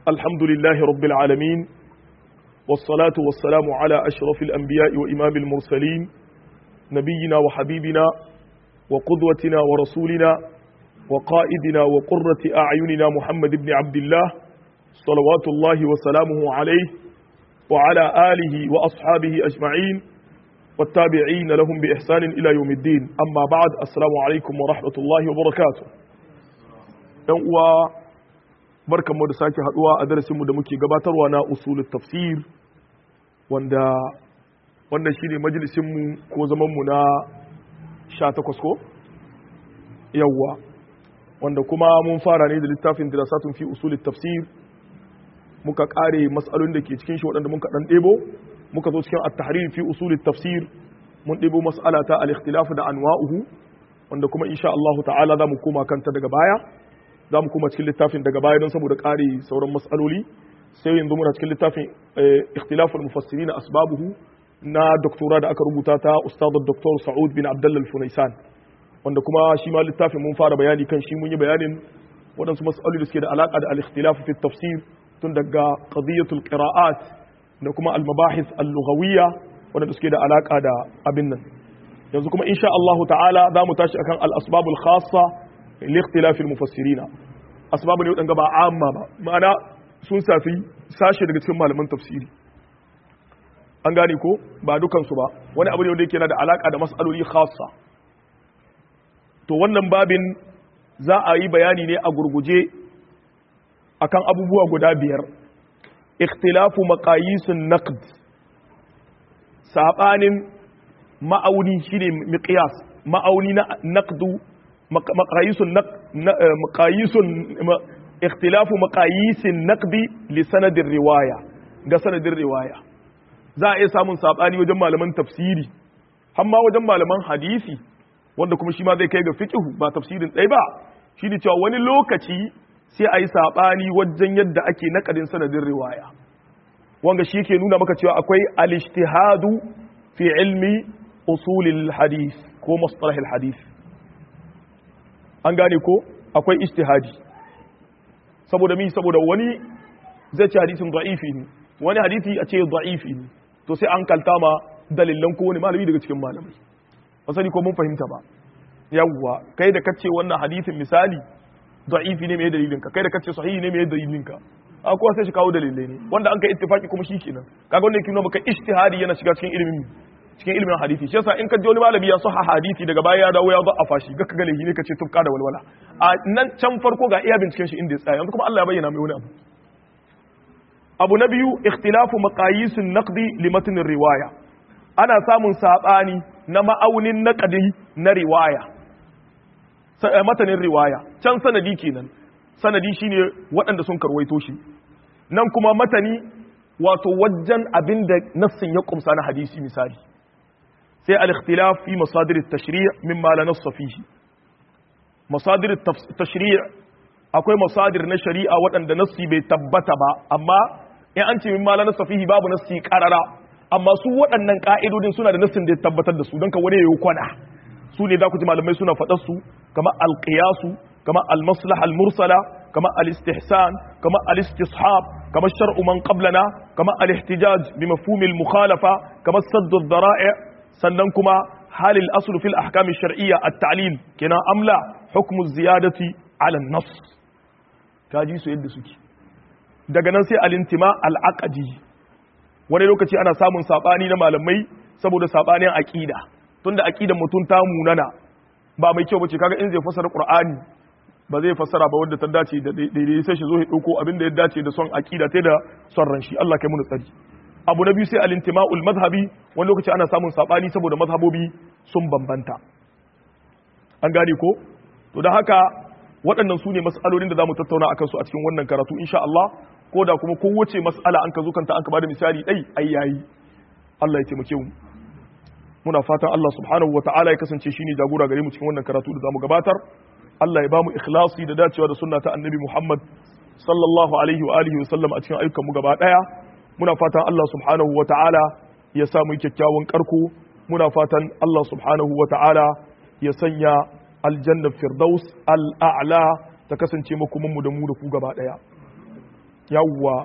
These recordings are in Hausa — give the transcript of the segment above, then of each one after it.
الحمد لله رب العالمين والصلاة والسلام على أشرف الأنبياء وإمام المرسلين نبينا وحبيبنا وقدوتنا ورسولنا وقائدنا وقرة أعيننا محمد بن عبد الله صلوات الله وسلامه عليه وعلى آله وأصحابه أجمعين والتابعين لهم بإحسان إلى يوم الدين أما بعد السلام عليكم ورحمة الله وبركاته barkan mu da sake haduwa a darasinmu da muke gabatarwa na usulul tafsir wanda shine majalisinmu ko zamanmu na 18 ko yawwa wanda kuma mun fara ne da littafin dirasatun fi usulut tafsir muka kare mas'alolin da ke cikin shi waɗanda muka dan debo muka zo cikin at-tahrir fi usulut tafsir mun debo mas'ala ta al-ikhtilaf da anwa'uhu wanda kuma insha Allah ta'ala za mu koma kanta daga baya za mu kuma cikin littafin daga baya don saboda ƙari sauran matsaloli sai yanzu muna cikin littafin ikhtilaful mufassirin asbabuhu na doktora da aka rubuta ta ustadul doktor Sa'ud bin Abdullah al-Funaisan wanda kuma shi ma littafin mun fara bayani kan shi mun yi bayanin waɗansu matsaloli da suke da alaƙa da al-ikhtilaf fi tafsir tun daga qadiyatul qira'at da kuma al-mabahith al-lughawiyya wanda suke da alaƙa da abin nan yanzu kuma insha Allah ta'ala za mu tashi akan al-asbabul khassa لاختلاف المفسرين asbabu ne wadanda ba amma ba ma'ana sun safi sashe daga cikin malaman tafsiri an gane ko ba dukan su ba wani abu ne wanda yake da alaka da mas'aloli khassa to wannan babin za a yi bayani ne a gurguje akan abubuwa guda biyar ikhtilafu maqayisun naqd sabanin ma'auni shine miqyas ma'auni na naqdu اختلاف مقاييس النقد لسند الرواية ga sanadin riwaya za a iya samun sabani wajen malaman tafsiri amma wajen malaman hadisi wanda kuma shi ma zai kai ga fiqhu ba tafsirin ɗaya ba shi ne cewa wani lokaci sai a yi sabani wajen yadda ake naƙadin sanadin riwaya wanga shi ke nuna maka cewa akwai al-ijtihadu fi ilmi usulil hadis ko mustalahil hadis an gane ko akwai ijtihadi saboda wani zai ce hadisin da'ifi ne wani hadisi a ce da'ifi ne to sai an kaltama dalilan ko wani malami daga cikin malamai ba sani ko mun fahimta ba yawwa kai da kace wannan hadisin misali da'ifi ne mai dalilin ka kai da kace sahihi ne mai dalilin ka akwai sai shi kawo dalilai ne wanda an kai ittifaki kuma shikenan kaga wannan yake nuna maka ijtihadi yana shiga cikin ilimin hadisi shi yasa in ka ji wani malami ya sahha hadisi daga baya ya dawo ya da'afa shi ga kaga ne kace tufka da walwala a nan can farko ga iya binciken shi inda ya tsaya yanzu kuma Allah ya bayyana mai wani abu na biyu ikhtilafu maqayisun naqdi li matn riwaya ana samun sabani na ma'aunin naqdi na riwaya matanin riwaya can sanadi kenan sanadi shine waɗanda sun karwaito shi nan kuma matani wato wajen abinda nassin ya kumsa na hadisi misali sai al-ikhtilaf fi masadir at-tashri' mimma la nass fihi masadir at-tashri' akwai masadir na shari'a waɗanda nassi bai tabbata ba amma in an ce mimma la nass fihi babu nassi qarara amma su waɗannan ka'idodin suna da nassin da ya tabbatar da su don ka wani yayi kwana su ne za ku ji malamai suna faɗar su kamar al-qiyas kamar al-maslaha al-mursala kamar al-istihsan kamar al-istishab kamar shar'u man qablana kamar al-ihtijaj bi mafhum al-mukhalafa kamar sadd ad-dara'i' sannan kuma halil aslu fil ahkam ash-shar'iyya at-ta'lil kina amla hukmu ziyadati ala an-nass kaji su yadda suke daga nan sai al-intima al-aqdi wani lokaci ana samun sabani na malamai saboda sabanin aqida tunda aqidan mutum ta munana ba mai kyau bace kaga in zai fassara qur'ani ba zai fassara ba wanda ta dace da daidai sai shi zo ya dauko abin da ya dace da son aqida ta da son ran shi Allah kai mu tsari abu na biyu sai al-intima'ul madhhabi wani lokaci ana samun sabani saboda mazhabobi sun bambanta an gane ko to dan haka waɗannan su ne mas'alolin da zamu tattauna akan su a cikin wannan karatu insha Allah ko da kuma kowace mas'ala an ka zo kanta an ka bada misali dai ai yayi Allah ya taimake mu muna fatan Allah subhanahu wata'ala ya kasance shine jagora gare mu cikin wannan karatu da zamu gabatar Allah ya bamu ikhlasi da dacewa da sunna ta annabi Muhammad sallallahu alaihi wa alihi wa sallam a cikin ayyukan mu gaba daya muna fatan Allah subhanahu wa ta'ala ya samu kyakkyawan karko muna fatan Allah subhanahu wa ta'ala ya sanya aljanna firdaus al'a'la ta kasance makomanmu da mu da ku gaba daya yawwa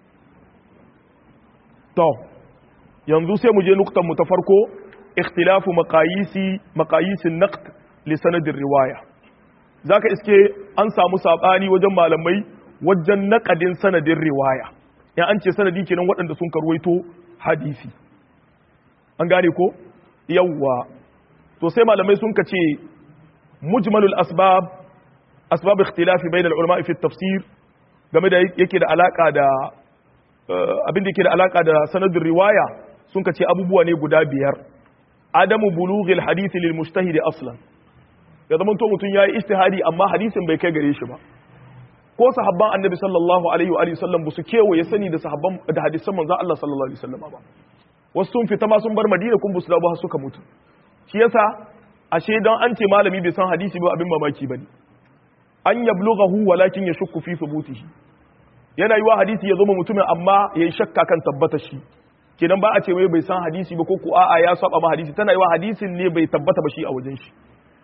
to yanzu sai mu je nuktan mu ta farko ikhtilafu maqayisin naqd li sanadin riwaya zaka iske an samu sabani wajen malamai wajen naqadin sanadin riwaya ya an ce sanadi kenan waɗanda sun karwaito hadisi an gane ko yawwa to sai malamai sun kace mujmalul asbab ikhtilafi bain al ulama fi tafsir game da yake da alaka da abin da yake da alaka da sanadin riwaya sun kace abubuwa ne guda biyar adamu bulughil hadith lil mujtahid aslan ya zaman to mutun yayi ijtihadi amma hadisin bai kai gare shi ba ko sahabban annabi sallallahu alaihi wa sallam busu kewaye sani da sahabban da hadisan manzon Allah sallallahu alaihi wasallam ba wasu sun fita ma sun bar madina kun busu dawo suka mutu shi yasa ashe dan an ce malami bai san hadisi ba abin mamaki bane an yablughahu walakin yashukku fi thubutihi yana yi wa hadisi ya zama mutumin amma yayi shakka kan tabbata shi kenan ba a ce wai bai san hadisi ba ko ko a'a ya saba ma hadisi tana yi wa hadisin ne bai tabbata ba shi a wajen shi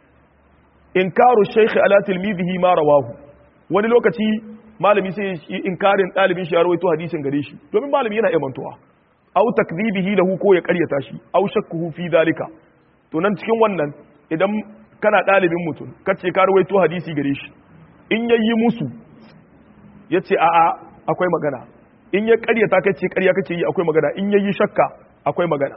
inkaru shaykh ala tilmidihi ma rawahu wani lokaci malami sai inkarin dalibin shi ya rawaito hadisin gare shi domin malami yana iya mantuwa aw takdhibihi lahu ko ya karyata shi aw shakkuhu fi dalika to nan cikin wannan idan kana dalibin mutum kace ka rawaito hadisi gare shi in yayi musu yace a'a akwai magana in ya karyata kace karya kace yi akwai magana in yayi shakka akwai magana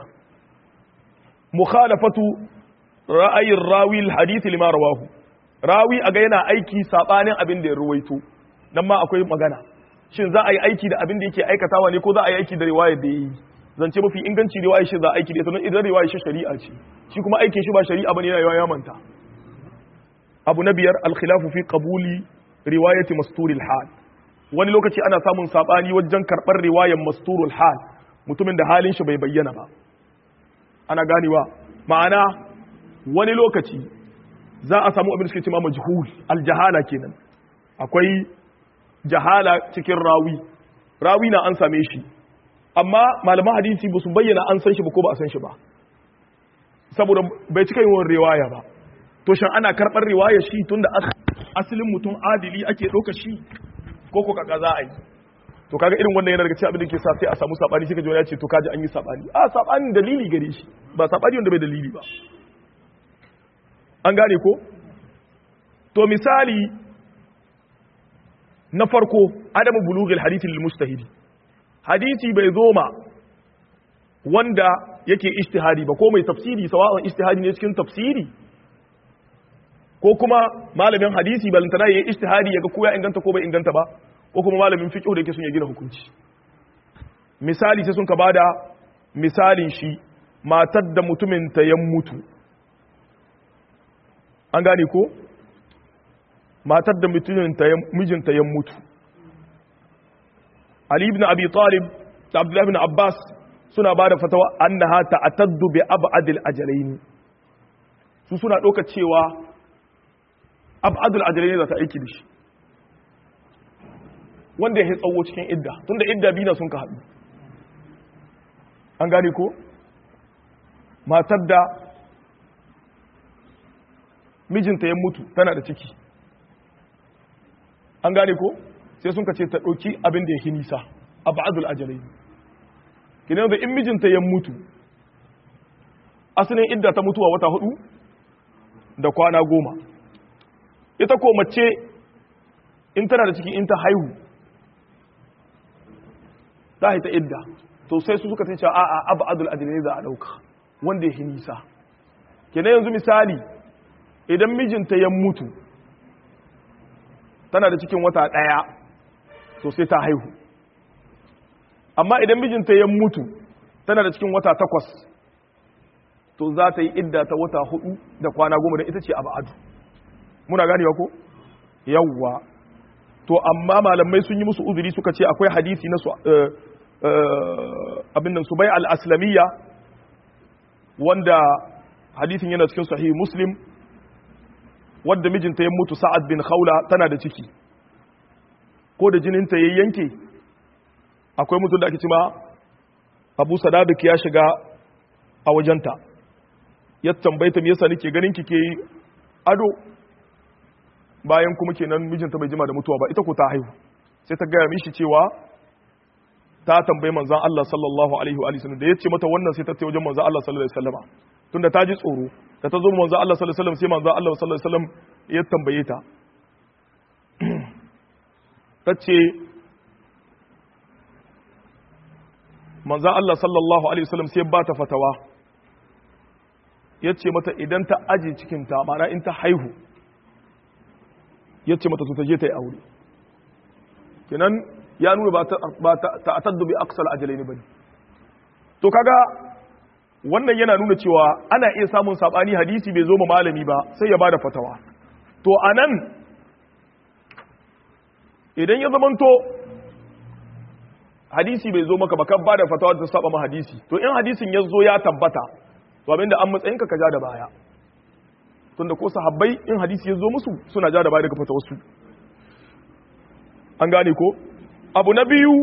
mukhalafatu ra'ayin rawi alhadith lima rawahu rawi aga yana aiki sabanin abin da ya ruwaito nan ma akwai magana shin za a yi aiki da abin da yake aikatawa ne ko za a yi aiki da riwayar da yayi zance mafi inganci riwayar shi za a aiki da ita idan riwayar shi shari'a ce shi kuma aikin shi ba shari'a bane yana ya manta abu na biyar alkhilafu fi qabuli riwayati masturil hal wani lokaci ana samun sabani wajen karbar riwayar masturul hal mutumin da halin shi bai bayyana ba ana ganewa ma'ana wani lokaci za a samu abin da suke cewa majhul aljahala kenan akwai jahala cikin rawi na an same shi amma malaman hadisi ba su bayyana an san shi ba ko ba a san shi ba saboda bai cika yin riwaya ba to shan ana karɓar riwaya shi tunda asalin mutum adili ake ɗauka shi ko ko kaka za a yi to kaga irin wannan yana daga cikin abin da ke sa sai a samu sabani sai ka ji wani ya ce to kaji an yi sabani a sabanin dalili gare shi ba sabani wanda bai dalili ba an gane ko to misali na farko adamu bulughil hadith lil mujtahidi hadisi bai zo ma wanda yake ijtihadi ba ko mai tafsiri sawa'un ijtihadi ne cikin tafsiri ko kuma malamin hadisi balantana yayi ijtihadi yaga ko ya inganta ko bai inganta ba ko kuma malamin fiqh da yake son ya gina hukunci misali sai sun ka bada misalin shi matar da mutumin ta ya mutu an gane ko matar da mijinta ya mutu Ali ibn Abi Talib da Abdullah ibn Abbas suna ba da fatawa annaha ta'taddu bi ab'adil ajalain su suna ɗaukar cewa ab'adul ajalain za ta aiki da shi wanda ya tsawo cikin idda tunda idda bina sun ka haɗu an gane ko matar da mijinta ya mutu tana da ciki an gane ko sai sun ka ce ta ɗauki abin da ya nisa a ba'adul ajalai kinan da in mijinta ya mutu asalin idda ta mutuwa wata 4 da kwana 10 ita ko mace in tana da ciki in ta haihu ta haita idda to sai su suka ce a'a abadul ajalai za a ɗauka wanda ya nisa kinan yanzu misali idan mijinta ya mutu tana da cikin wata 1 to sai ta haihu amma idan mijinta ya mutu tana da cikin wata 8 to za ta yi idda ta wata 4 da kwana 10 da ita ce abadu muna ganewa ko yawwa to amma malamai sun yi musu uzuri suka ce akwai hadisi na abin nan Subay al-Aslamiyya wanda hadisin yana cikin sahih Muslim wadda mijinta ya mutu Sa'ad bin Khawla tana da ciki ko da jininta ya yanke akwai mutum da ake cima Abu Sadabik ya shiga a wajenta ya tambayta me yasa nake ganin kike ado bayan kuma kenan mijinta bai jima da mutuwa ba ita ko ta haihu sai ta gaya mishi cewa ta tambayi manzon Allah sallallahu alaihi wa sallam da yace mata wannan sai ta tafi wajen manzon Allah sallallahu alaihi wasallama tunda ta ji tsoro da ta zo manzon Allah sallallahu alaihi wasallam sai manzon Allah sallallahu alaihi wasallam ya tambaye ta tace manzon Allah sallallahu alaihi wasallam sai ba ta fatawa yace mata idan ta aje cikin ta ma'ana in ta haihu yace mata to ta je ta yi aure kenan ya nuna ba ta ataddu bi aqsal ajalaini bane to kaga wannan yana nuna cewa ana iya samun sabani hadisi bai zo ma malami ba sai ya bada fatawa to anan idan ya zamanto hadisi bai zo maka ba kan bada fatawa da saba ma hadisi to in hadisin ya zo ya tabbata to abinda an matsayin ka ja da baya tunda ko sahabbai in hadisi ya zo musu suna ja da baya daga fatawarsu an gane ko abu na biyu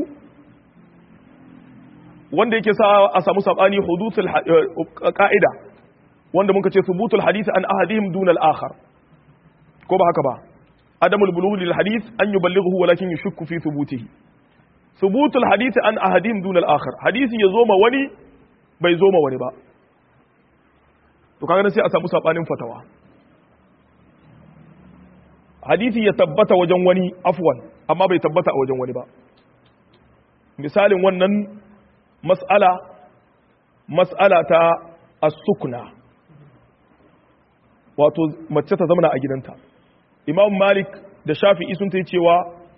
wanda yake sa a samu sabani hudusul qa'ida wanda muka ce thubutul hadith an ahadihim duna al-akhar ko ba haka ba adamul bulugh lil hadith an yuballighu walakin yashukku fi thubutihi thubutul hadith an ahadihim duna al-akhar hadisi ya zo ma wani bai zo ma wani ba to kaga sai a samu sabanin fatawa hadisi ya tabbata wajen wani afwan amma bai tabbata a wajen wani ba misalin wannan mas'ala ta as-sukna wato mace ta zama a gidanta imam malik da shafi'i sun ta cewa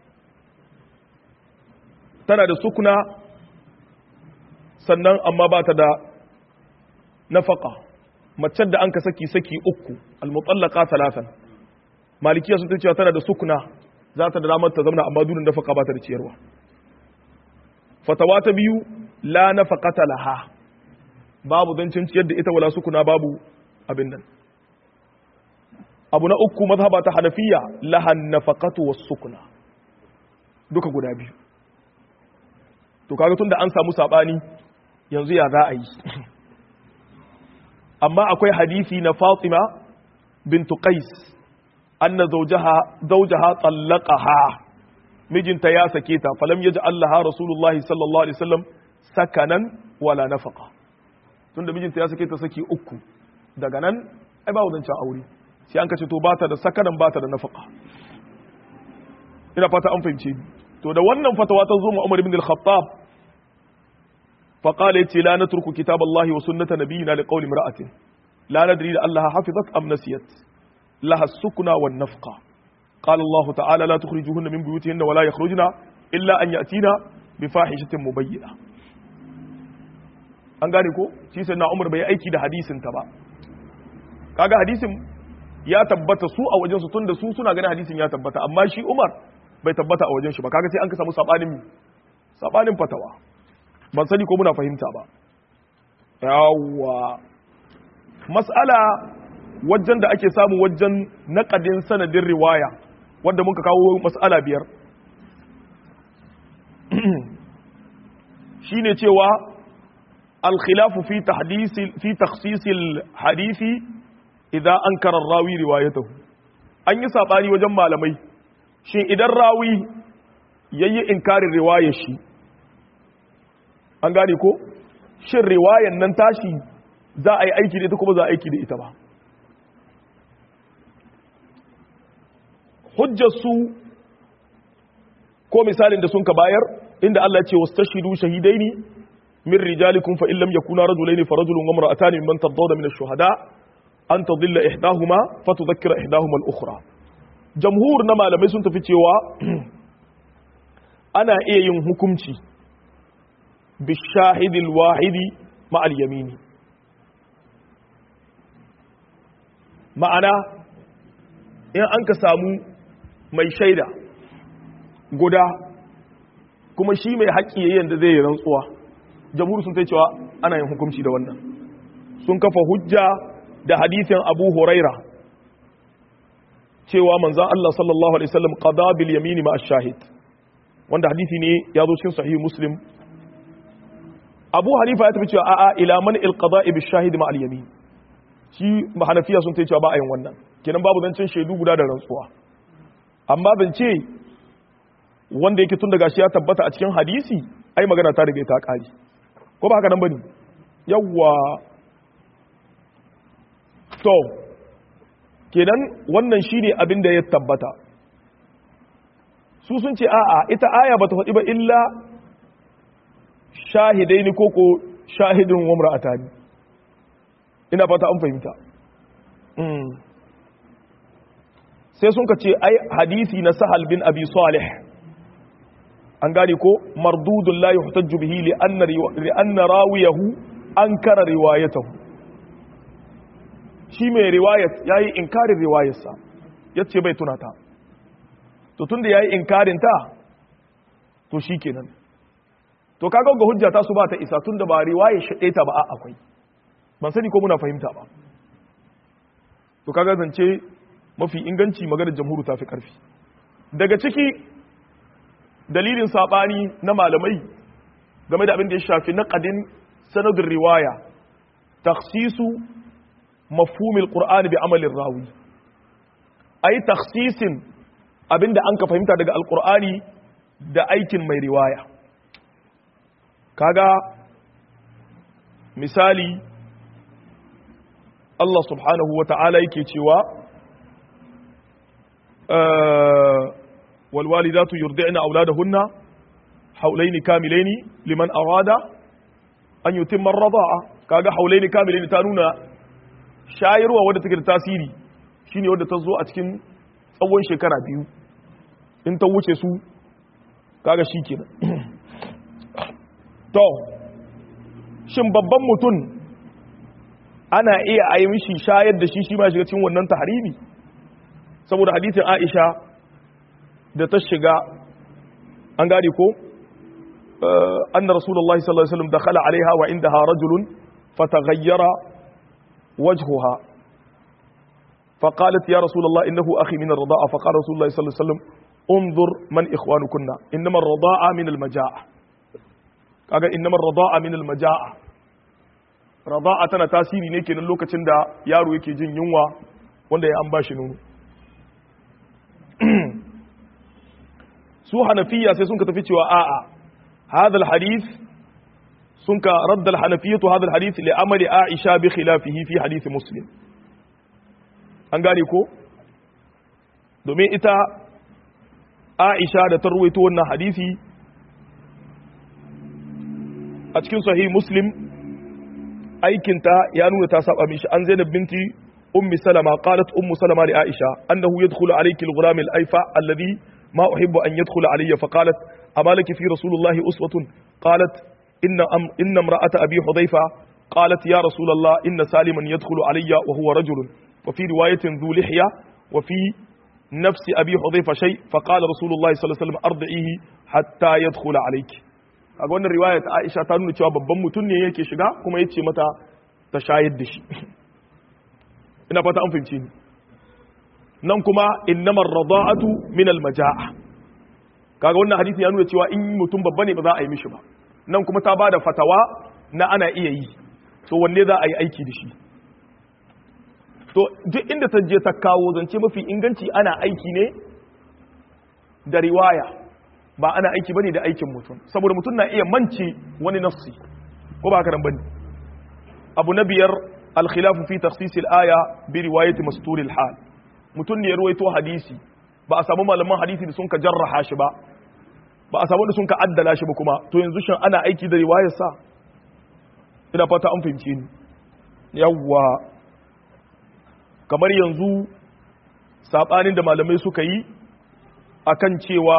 tana da sukna sannan amma ba ta da nafaka mace da an ka saki uku al-mutallaqa thalathan malikiya sun ta cewa tana da sukna za ta da damar ta zama amma dunin nafaka ba ta da ciyarwa fatawa ta biyu la nafaqata laha babu zancin ciyar da ita wala sukuna babu abin nan abu na uku mazhaba ta hanafiya lahan nafaqatu was sukuna duka guda biyu to kaga tunda an samu sabani yanzu ya za a yi amma akwai hadisi na Fatima bintu Qais anna zawjaha tallaqaha mijinta ya sake ta falam yaj'al laha rasulullahi sallallahu alaihi wasallam sakanan wala nafaqa tunda mijinta ya sake ta saki uku daga nan ai ba wadancan aure sai an kace to bata da sakanan bata da nafaqa ina fata an fahimce to da wannan fatawa ta zo mu Umar ibn al-Khattab fa qala yati la natruku kitaballahi wa sunnata nabiyina liqawli imra'atin la nadri allaha hafizat am nasiyat laha as-sukna wan nafqa قال الله تعالى لا تخرجوهن من بيوتهن ولا يخرجن إلا أن يأتينا بفاحشة مبينة an gane ko shi sai na Umar bai aiki da hadisin ta ba kaga hadisin ya tabbata su a wajen su tunda su suna ganin hadisin ya tabbata amma shi Umar bai tabbata a wajen shi ba kaga sai an ka samu sabanin fatawa ban sani ko muna fahimta ba yawwa mas'ala wajen da ake samu wajen naqadin sanadin riwaya wanda muka kawo mas'ala biyar shine cewa al-khilafu fi takhsis al-hadisi idan ankara rawi riwayatahu an yi sabani wajen malamai shin idan rawi yayi inkarin riwayar shi an gane ko shin riwayar nan tashi za a yi aiki da ita kuma za a aiki da ita ba hujjarsu ko misalin da sun ka bayar inda Allah ce wastashidu shahidaini min rijalikum fa illam yakuna rajulaini fa rajulun wa imra'atani mimman tadawda min ash-shuhada an tadilla ihdahuma fa tudhakkira ihdahuma al-ukhra jamhur na malamai sun tafi cewa ana iya yin hukunci bi shahidil wahidi ma al-yamini ma'ana in an ka samu mai shaida guda kuma shi mai haƙƙi yayin da zai yi rantsuwa jamhur sun ta cewa ana yin hukunci da wannan sun kafa hujja da hadisin Abu Huraira cewa manzon Allah sallallahu alaihi wasallam qada bil yamin ma ash-shahid wanda hadisi ne ya zo cikin sahih Muslim Abu Hanifa ya tafi cewa a'a ila man al-qada'i bil shahid ma al-yamin shi Hanafiya sun ta cewa ba a yin wannan kenan babu zancin shaidu guda da rantsuwa amma ban ce wanda yake tun daga shi ya tabbata a cikin hadisi ai magana ta riga ta kare ko ba haka nan bane yawwa to kenan wannan shine abin da ya tabbata su sun ce a'a ita aya bata faɗi ba illa shahidaini koko shahidun wa imra'atani ina fata an fahimta sai sun ka ce ai hadisi na Sahal bin Abi Salih an gane ko mardudun la yuhtajju bihi li anna rawiyahu ankara riwayatahu shi mai riwayat yayi inkarin riwayarsa yace bai tunata to tunda yayi inkarin ta to shikenan to kaga ga hujja ta su ba ta isa tunda ba riwayar shi ta ba akwai ban sani ko muna fahimta ba to kaga zance mafi inganci maganar jamhuru ta fi karfi daga ciki dalilin sabani na malamai game da abin da ya shafi naqadin sanadin riwaya takhsisu mafhumil qur'ani bi amalin rawi ai takhsisin abinda an ka fahimta daga alqur'ani da aikin mai riwaya kaga misali Allah subhanahu wa ta'ala yake cewa walwalidatu yurdi'na auladahunna haulaini kamilaini liman arada an yutimma ar-rida'a kaga haulaini kamilaini ta nuna shayarwa wadda take da tasiri shine wadda ta zo a cikin tsawon shekara biyu in ta wuce su kaga shikenan to shin babban mutum ana iya a yi mishi shayar da shi ma shiga cikin wannan tahrimi saboda hadisin Aisha da ta shiga an gane ko anna rasulullahi sallallahu alaihi wasallam dakhala alaiha wa indaha rajulun fataghayyara wajhuha فقالت يا رسول الله إنه أخي من الرضاعة فقال رسول الله صلى الله عليه وسلم انظر من إخوانكن إنما الرضاعة من المجاعة kaga innamar rada'a min al-maja'a rada'a tana tasiri ne kenan lokacin da yaro yake jin yunwa wanda ya an bashi nono su hanafiya sai sun ka tafi cewa a'a hadha al-hadith sun ka radda al-hanafiyatu hadha al-hadith li amali Aisha bi khilafihi fi hadith Muslim an gane ko domin ita Aisha da ta ruwaito wannan hadisi a cikin sahih Muslim aikinta ya nuna ta saba mishi an Zainab binti ummi Salama qalat ummu Salama li Aisha annahu yadkhulu alayki al-ghulam al-ayfa alladhi ma uhibbu an yadkhula alayya fa qalat ama laki fi rasulullah uswatun qalat inna imra'ata abi hudhayfa qalat ya rasulullah inna saliman yadkhulu alayya wa huwa rajulun wa fi riwayatin dhu lihya wa fi نفس أبي حذيفة شيء فقال رسول الله صلى الله عليه وسلم أرضعيه حتى يدخل عليك a wannan riwaya ta Aisha ta nuna cewa babban mutum ne yake shiga kuma yace mata ta shayar da shi ina fata an fahimci ni nan kuma innamar rada'atu min al-majaa kaga wannan hadisi ya nuna cewa in mutum babba ne ba za a yi mishi ba nan kuma ta bada fatawa na ana iya yi to wanne za a yi aiki da shi to duk inda ta je ta kawo zance mafi inganci ana aiki ne da riwaya ba ana aiki bane da aikin mutum saboda mutum na iya mance wani nafsi ko ba haka nan bane abu na biyar al-khilaf fi takhsis al-aya bi riwayat mastur al-hal mutum ne ya ruwaito hadisi ba a samu malaman hadisi da sun ka jarraha shi ba a samu da sun ka addala shi ba kuma to yanzu shin ana aiki da riwayar sa ina fata an fahimce ni yawwa kamar yanzu sabanin da malamai suka yi akan cewa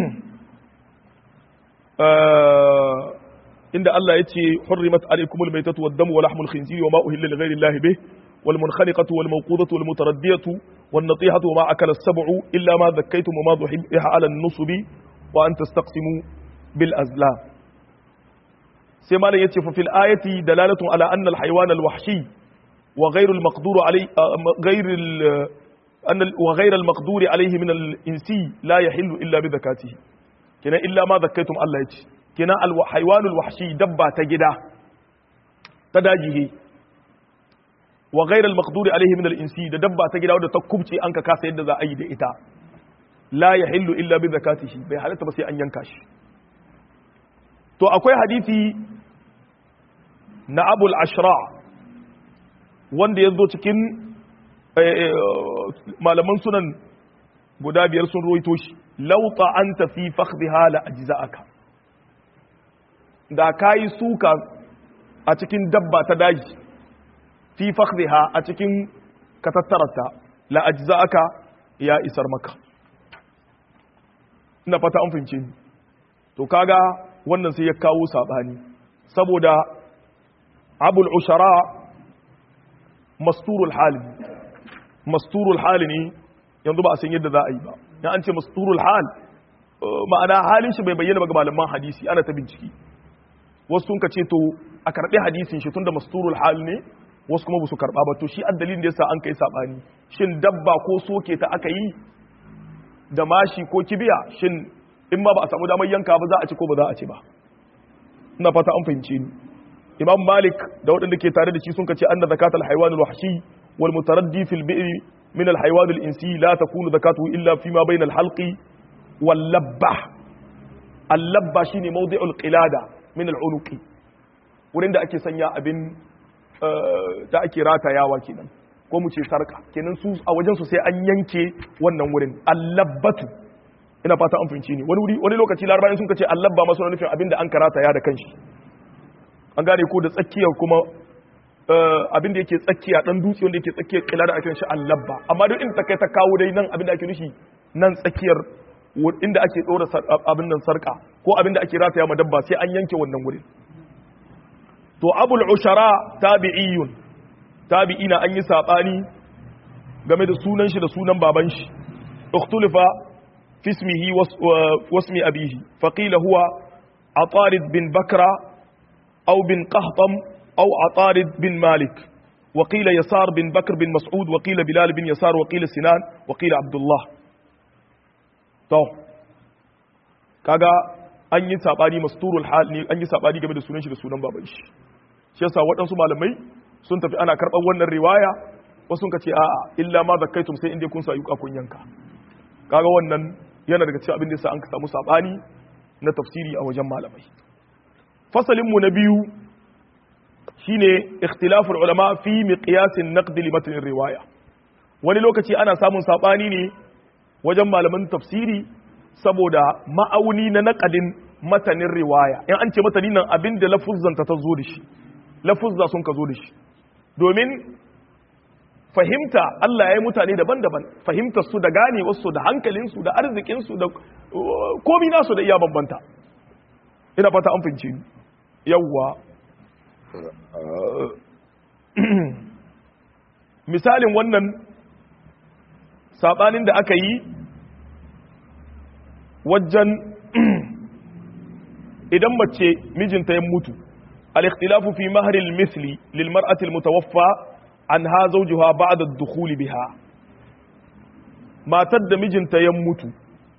inda Allah ya ce hurrimat alaykumul maytatu wad-damu wa lahmul khinziri wa ma uhilla li ghayri Allah bih wal munkhaniqatu wal mawqudatu wal mutaraddiyatu wan natihatu wa ma akala as-sab'u illa ma dhakkaytum wa ma dhuhiba 'ala an-nusubi wa an tastaqsimu bil azlam sai malam yace fa fil ayati dalalatu ala anna al-hayawan al-wahshi wa ghayru al-maqdur alayhi wa ghayru al-maqdur alayhi min al-insi la yahillu illa bi zakatihi kenan illa ma zakkaitum Allah yace kenan al-hayawanul wahshi dabba ta gida ta dajihe wa ghayr al-maqdur alayhi min al-insi da dabba ta gida wadda ta kubce an ka kasa yadda za a yi da ita la yahillu illa bi zakatihi bai halatta ba sai an yanka shi to akwai hadisi na Abul Ashra wanda ya zo cikin malaman sunan guda biyar sun ruwaito shi lauta an tafi fakhdiha la ajza'aka da kayi suka a cikin dabba ta daji fi fakhdiha a cikin katattarata la ajza'aka ya isar maka ina fata an fahimce ni to kaga wannan sai ya kawo sabani saboda Abul Ushara masturul hali ne yanzu ba a san yadda za a yi ba ya an ce masturul hal ma'ana halin shi bai bayyana ga malaman hadisi ana ta bincike wasu sun ka ce to a karɓi hadisin shi tunda masturul hal ne wasu kuma ba su karɓa ba to shi addalin da yasa an kai sabani shin dabba ko soke ta aka yi da mashi ko kibiya shin in ma ba a samu damar yanka ba za a ci ko ba za a ci ba ina fata an fahimce ni Imam Malik da waɗanda ke tare da shi sun kace anna zakatul haywanil wahshi wal mutaraddi fil bi'ri min al haywanil insi la takunu zakatuhu illa fi ma bayna al halqi wal labba al labba shine mawdi'ul qilada min al unuqi wurin da ake sanya abin da ake ratayawa kenan ko mu ce sarka kenan su a wajen su sai an yanke wannan wurin al labbatu ina fata an fahimci ni wani lokaci larabawa sun kace al labba ma suna nufin abin da an karata ya da kanshi an gane ko da tsakiyar kuma abin da yake tsakiya dan dutse wanda yake tsakiyar kila da ake shi allabba amma duk inda ta kai ta kawo dai nan abin da ake nushi nan tsakiyar inda ake dora abin nan sarka ko abin da ake rataya ma dabba sai an yanke wannan wurin to Abul Ushara tabi'ina an yi sabani game da sunan shi da sunan baban shi ikhtulifa fi ismihi wasmi abihi faqila huwa Atarid bin Bakra أو بن قهطم أو عطارد بن مالك وقيل يسار بن بكر بن مسعود وقيل بلال بن يسار وقيل سنان وقيل عبد الله تو kaga an yi sabani masturul hal ne an yi sabani game da sunan shi da sunan baban shi shi yasa waɗansu malamai sun tafi ana karɓar wannan riwaya wasu sun ce a'a illa ma zakkaitum sai inda kun sa yuka kun yanka kaga wannan yana daga cikin abin da yasa an samu sabani na tafsiri a wajen malamai fasalinmu na biyu shine ikhtilaful ulama fi miqyasin naqd li matn riwaya wani lokaci ana samun sabani ne wajen malaman tafsiri saboda ma'auni na naqadin matanin riwaya in an ce matanin nan abinda lafuzzan ta zo da shi lafuzza sun ka zo da shi domin fahimta Allah ya yi mutane daban-daban fahimtar su da gane wasu da hankalin su da arzikin su da komai nasu da iya bambanta ina fata an fince ni yawwa misalin wannan sabanin da aka yi wajen idan mace mijinta ya mutu al-ikhtilafu fi mahri al-mithli lil mar'ati al-mutawaffa anha zawjuha ba'da ad-dukhul biha matar da mijinta ya mutu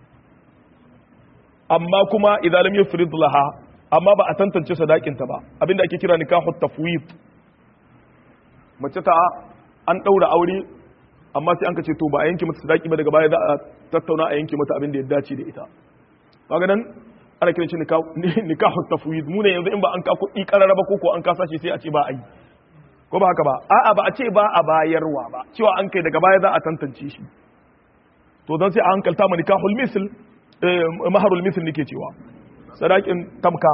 amma kuma idan lam yufrid laha amma ba a tantance sadakinta ba abinda ake kira nikahu tafwid mace ta an daura aure amma sai an ka ce to ba a yanke mata sadaki ba daga baya za a tattauna a yanke mata abin da ya dace da ita kaga nan ana kiran shi nikahu tafwid mu ne yanzu in ba an ka kuɗi karara ba ko an kasa shi sai a ce ba a yi ko ba haka ba a'a ba a ce ba a bayarwa ba cewa an kai daga baya za a tantance shi to dan sai a hankalta ma nikahul misl maharul misl nake cewa sadakin tamka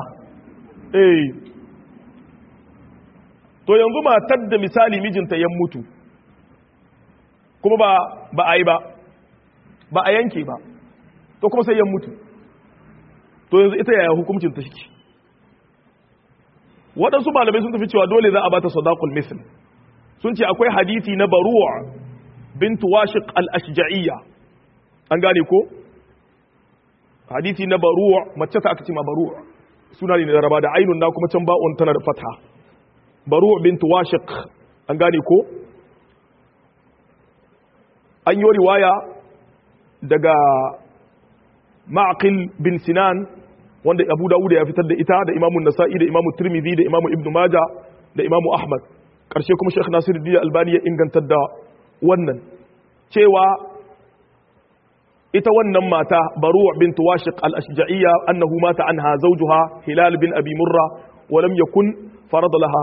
to yanzu matar da misali mijinta ya mutu kuma ba a yi ba a yanke ba to kuma sai ya mutu to yanzu ita yaya hukuncin ta shi waɗansu malamai sun tafi cewa dole za a bata sadaqul misl sun ce akwai hadisi na Baru' bint Washiq al-Ashja'iyya an gane ko hadisi na Baru' mace ta aka ce ma Baru' suna ne da raba da ainun na kuma can ba'un tana da fatha Baru' bint Washiq an gane ko an yi riwaya daga Ma'qil bin Sinan wanda Abu Dawud ya fitar da ita da Imam Nasa'i da Imam Tirmidhi da Imam Ibn Majah da Imam Ahmad karshe kuma Sheikh Nasiruddin Albani ya ingantar da wannan cewa ita wannan mata Baru' bint Washiq al-Ashja'iyya annahu mata anha zawjuha Hilal bin Abi Murra wa lam yakun farada laha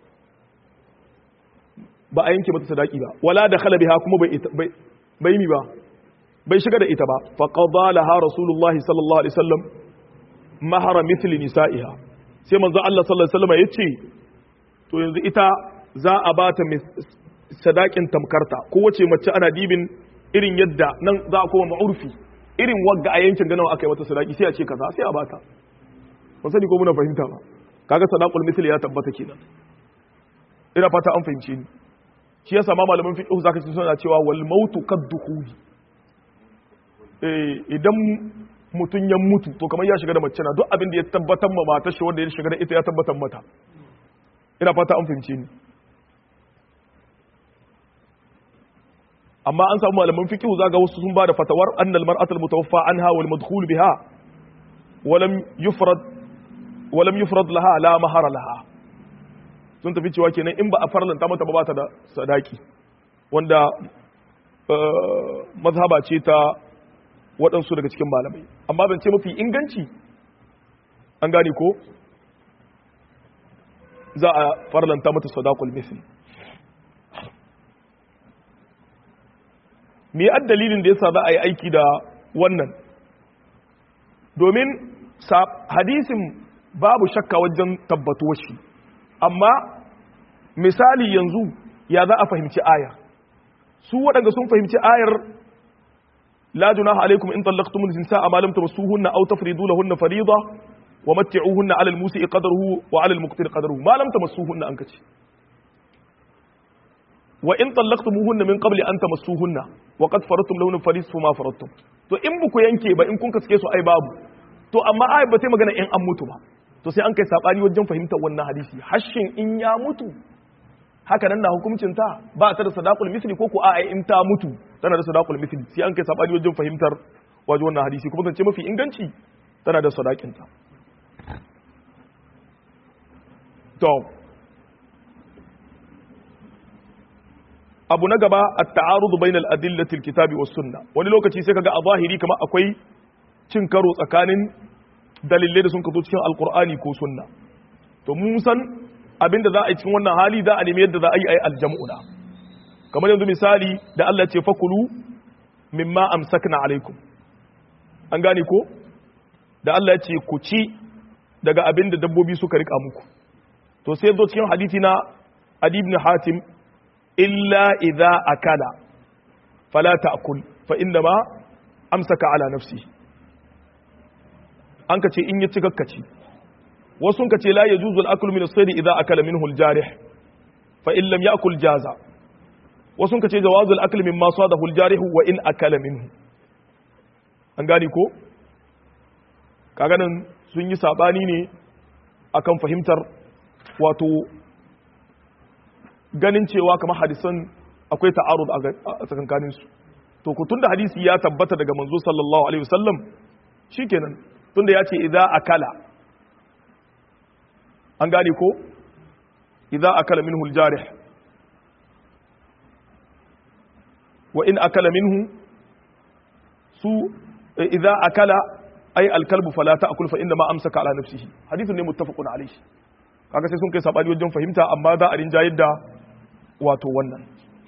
ba a yanke mata sadaki ba wala dakhala biha kuma bai mi ba bai shiga da ita ba fa qada laha rasulullahi sallallahu alaihi wasallam mahara mithli nisa'iha sai manzo Allah sallallahu alaihi wasallam yace to yanzu ita za a bata sadakin tamkarta ko wace mace ana dibin irin yadda nan za a koma ma'urfi irin wagga a yankin ganawa aka yi mata sadaki sai a ce kaza sai a bata ban sani ko muna fahimta ba kaga sadaqul mithli ya tabbata kenan ina fata an fahimce ni shi yasa ma malaman fiqh zaka ci suna cewa wal mautu kaddukhuli idan mutun ya mutu to kamar ya shiga da mace na duk abin da ya tabbatar ma matar shi wanda ya shiga da ita ya tabbatar mata ina fata an fahimce ni amma an samu malaman fiqh zaga wasu sun bada fatawar annal mar'atul mutawaffa anha wal madkhul biha walam yufrad laha la mahara laha sun tafi cewa kenan in ba a farlanta mata ba ta da sadaki wanda mazhaba ce ta waɗansu daga cikin malamai amma ban ce mafi inganci an gane ko za a farlanta mata sadaqul misli me ad dalilin da yasa za a yi aiki da wannan domin hadisin babu shakka wajen tabbatuwar shi amma misali yanzu ya za a fahimci ayar su waɗanda sun fahimci ayar la junaha alaikum in tallaqtumul nisaa ma lam tamassuhunna aw tafridu lahunna fariida wa matti'uhunna 'ala al-musi'i qadruhu wa 'ala al-muqtir qadruhu ma lam tamassuhunna an kace wa in tallaqtumuhunna min qabli an tamassuhunna wa qad faradtum lahunna farisfu ma faradtum to in buku yanke ba in kun kaske su ai babu to amma ayar ba ta magana in an mutu ba to sai an kai sabani wajen fahimtar wannan hadisi hashin in ya mutu haka nan na hukuncin ta ba ta da sadaqul misli ko a in ta mutu tana da sadaqul misli sai an kai sabani wajen fahimtar wajen wannan hadisi kuma zance mafi inganci tana da sadaqin ta to abu na gaba at-ta'arud bayna al-adillati al-kitabi was sunnah wani lokaci sai kaga a zahiri kamar akwai cin karo tsakanin dalilai da sun kazo cikin alqur'ani ko sunna to mun san abinda za a yi cikin wannan hali za a nemi yadda za a yi aljam'u da kamar yanzu misali da Allah ce fakulu mimma amsakna alaikum an gane ko da Allah ce ku ci daga abinda dabbobi suka rika muku to sai zo cikin hadisi na Adi ibn Hatim illa idza akala fala ta'kul fa inna ma amsaka ala nafsi an ka ce in ya ci kakkaci wasu ka ce la yajuzu al-aklu min as-sayd idza akala minhu al-jarih fa in lam ya'kul jaza wasu ka ce jawazu al-akl mimma sadahu al-jarih wa in akala minhu an gani ko kaga nan sun yi sabani ne akan fahimtar wato ganin cewa kamar hadisan akwai ta'arud a tsakankanin su to ku tunda hadisi ya tabbata daga manzo sallallahu alaihi wasallam shikenan tunda ya ce idza akala an gane ko idza akala minhu al-jarih wa in akala minhu su idza akala ay al-kalbu fala ta'kul fa inna ma amsaka ala nafsihi hadithun ne muttafaqun alayhi kaga sai sun kai sabani wajen fahimta amma za a rinjayar da wato wannan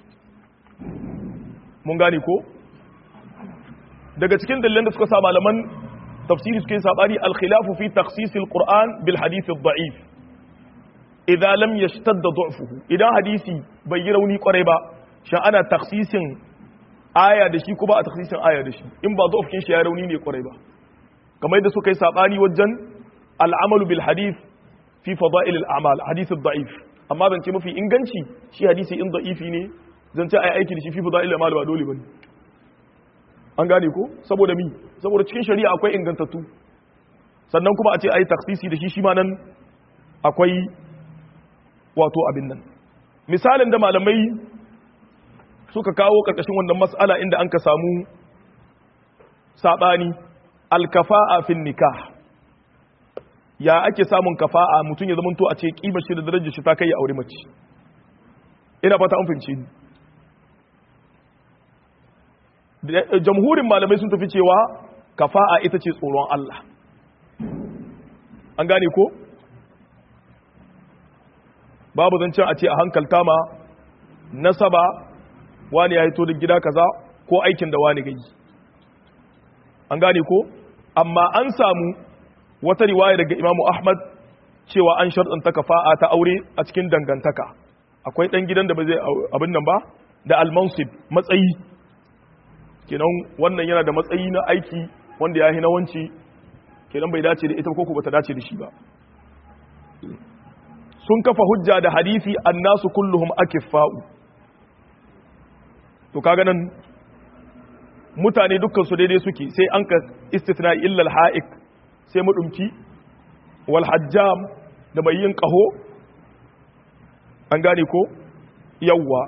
mun gane ko daga cikin dalilan da suka sa malaman tafsiri suke sabani al-khilafu fi takhsis al-Qur'an bil hadith ad-da'if idza lam yashtadda du'fuhu idan hadisi bai yi rauni kwarai ba shan ana takhsisin aya da shi ko ba a takhsisin aya da shi in ba du'fin shi ya rauni ne kwarai ba kamar yadda suka yi sabani wajen al-amalu bil hadith fi fada'il al-a'mal hadith ad-da'if amma ban ce mafi inganci shi hadisi in da'ifi ne zan ce ai aiki da shi fi fada'il al-a'mal ba dole bane an gane ko saboda mi saboda cikin shari'a akwai ingantattu sannan kuma a ce ai taksisi da shi ma nan akwai wato abin nan misalin da malamai suka kawo karkashin wannan mas'ala inda an ka samu sabani al-kafa'a fin nikah ya ake samun kafa'a mutum ya zamanto a ce kimar shi da darajar shi ta kai ya aure mace ina fata an fahimce ni jamhurin malamai sun tafi cewa kafa'a ita ce tsoron Allah an gane ko babu zancen a ce a hankalta ma nasaba wani ya hito da gida kaza ko aikin da wani gayi an gane ko amma an samu wata riwaya daga Imam Ahmad cewa an sharɗanta kafa'a ta aure a cikin dangantaka akwai ɗan gidan da ba zai abin nan ba da al-mansib matsayi kenan wannan yana da matsayi na aiki wanda ya hina wanci kenan bai dace da ita ko ba ta dace da shi ba sun kafa hujja da hadisi annasu kulluhum akiffa'u to kaga nan mutane dukkan su daidai suke sai an ka istithna illa al-ha'iq sai mudumki wal hajjam da mai yin kaho an gane ko yawwa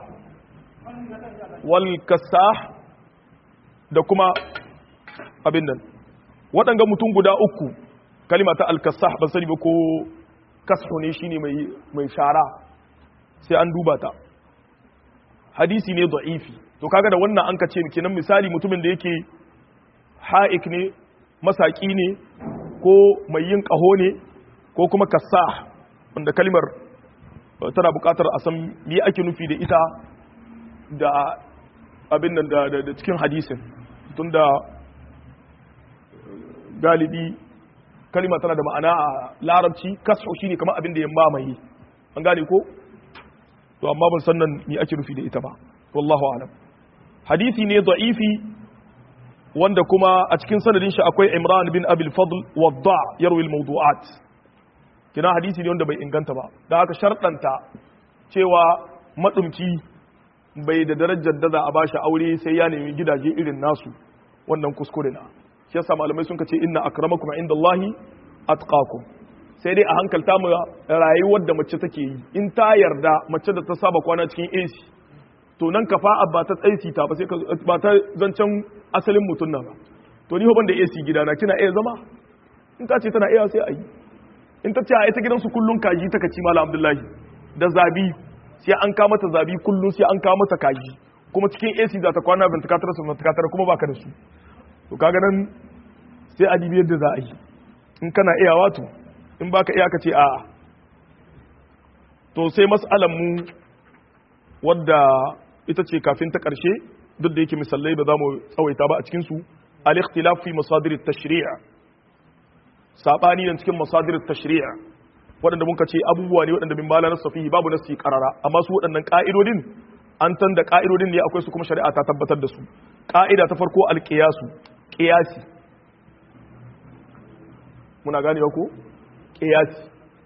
wal kasah da kuma abin nan waɗanga mutum guda uku kalima ta al-kasah ban sani ba ko kashu ne shine mai shara sai an duba ta hadisi ne da'ifi to kaga da wannan an ka ce kenan misali mutumin da yake ha'ik ne masaki ne ko mai yin kaho ne ko kuma kasah wanda kalimar tana buƙatar a san me ake nufi da ita da abin nan da cikin hadisin tunda galibi kalima tana da ma'ana a larabci kasu shine kamar abin da ya mamaye an gane ko to amma ban san nan me ake nufi da ita ba wallahu a'lam hadisi ne da'ifi wanda kuma a cikin sanadin shi akwai Imran bin Abi al-Fadl wadda yarwi al-mawdu'at kina hadisi ne wanda bai inganta ba dan haka sharɗanta cewa madumki bai da darajar da za a bashi aure sai ya nemi gidaje irin nasu wannan kuskure na shi yasa malamai sun ce inna akramakum indallahi atqakum sai dai a hankalta mu rayuwar da mace take yi in ta yarda mace da ta saba kwana cikin AC to nan kafa'a ba ta tsaisi ta ba sai ba ta zancen asalin mutun na ba to ni ho ban da AC gidana kina iya zama in ta ce tana iya sai ayi in ta ce a ita gidansu kullun kaji ta kaci malam Abdullahi da zabi sai an ka mata zabi kullun sai an ka mata kaji kuma cikin AC za ta kwana ventilator su ventilator kuma baka da su to kaga nan sai a dibi yadda za a yi in kana iya wato in baka iya ka ce a'a to sai mas'alan mu wadda ita ce kafin ta karshe duk da yake misalai ba za mu tsawaita ba a cikin su al-ikhtilaf fi masadir at-tashri' sabani nan cikin masadir at-tashri' waɗanda muka ce abubuwa ne waɗanda bin bala nasu fihi babu nasu qarara amma su waɗannan ka'idodin an tan da ka'idodin ne akwai su kuma shari'a ta tabbatar da su ka'ida ta farko al-qiyasu qiyasi muna gane ko qiyasi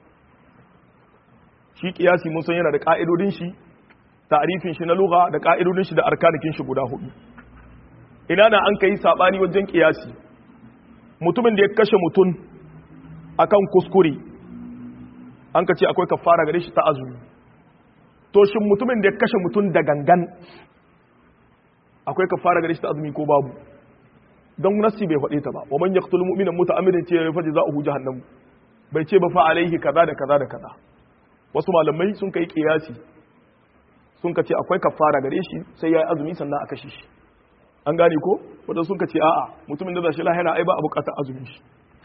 shi qiyasi mun san yana da ka'idodin shi ta'rifin shi na lugha da ka'idodin shi da arkanikin shi guda hudu ina na an kai sabani wajen qiyasi mutumin da ya kashe mutum akan kuskure an ka ce akwai kafara gare shi ta azumi to shin mutumin da ya kashe mutum da gangan akwai kafara gare shi ta azumi ko babu don nasi bai faɗe ta ba wa man yaqtul mu'mina muta'ammidan ce ya faɗi za'uhu jahannam bai ce ba fa alaihi kaza da kaza da kaza wasu malamai sun kai kiyasi sun ka ce akwai kafara gare shi sai ya yi azumi sannan a kashe shi an gane ko wanda sun ka ce a'a mutumin da zashi lahira ai ba a bukatar azumin shi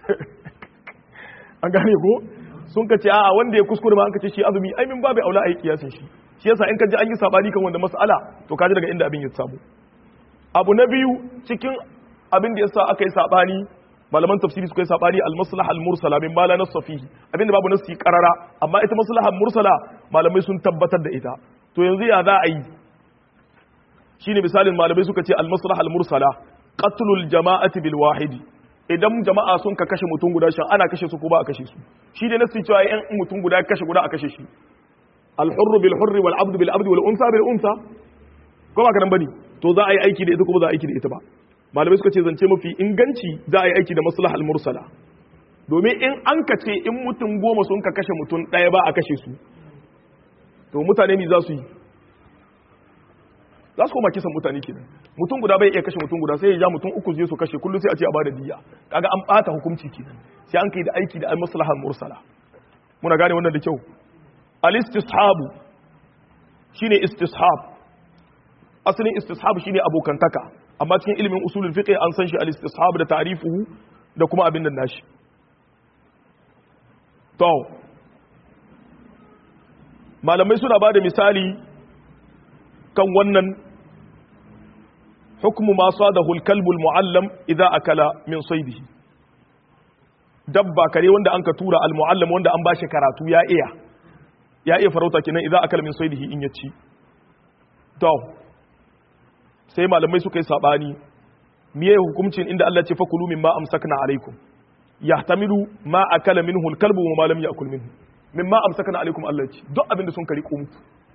an gane ko sun ka ce a'a wanda ya kuskure ma an ka ce shi azumi ai min babu aula ai kiyasin shi shi yasa in ka ji an yi sabani kan wanda mas'ala to ka ji daga inda abin ya samu abu na biyu cikin abin da yasa aka yi sabani malaman tafsiri suka yi sabani al-maslaha al-mursala min bala nasu fihi abinda babu nasu qarara amma ita maslaha mursala malamai sun tabbatar da ita to yanzu ya za a yi shine misalin malamai suka ce al-maslaha al-mursala qatlul jama'ati bil wahidi idan jama'a sun ka kashe mutum guda shan ana kashe su ko ba a kashe su shi ne nasu cewa yan mutum guda kashe guda a kashe shi al-hurr bil hurr wal abd bil abd wal unsa bil unsa ko ba karan bane to za a yi aiki da ita ko ba za a aiki da ita ba malamai suka ce zance mafi inganci za a yi aiki da maslaha al-mursala domin in an ka ce in mutum 10 sun ka kashe mutum ɗaya ba a kashe su to mutane ne za su yi za su koma kisan mutane kenan mutum guda bai iya kashe mutum guda sai ya ja mutum 3 zai su kashe kullum sai a ce a bada diya kaga an bata hukunci kenan sai an kai da aiki da al-maslaha al-mursala muna gane wannan da kyau al-istishabu shine istishab asalin istishab shine abokantaka amma cikin ilimin usulul fiqh an san shi al-istishab da ta'rifuhu da kuma abin nan nashi to malamai suna bada misali kan wannan hukmu ma sadahu al-kalbu al-muallam idza akala min saydihi dabba kare wanda an ka tura al-muallam wanda an bashi karatu ya iya farauta kenan idza akala min saydihi in yaci to sai malamai suka yi sabani miye hukuncin inda Allah ya ce fakulu mimma amsakna alaikum yahtamilu ma akala minhu al-kalbu wa ma lam ya'kul minhu mimma amsakna alaikum Allah ya ce duk abinda sun kari ku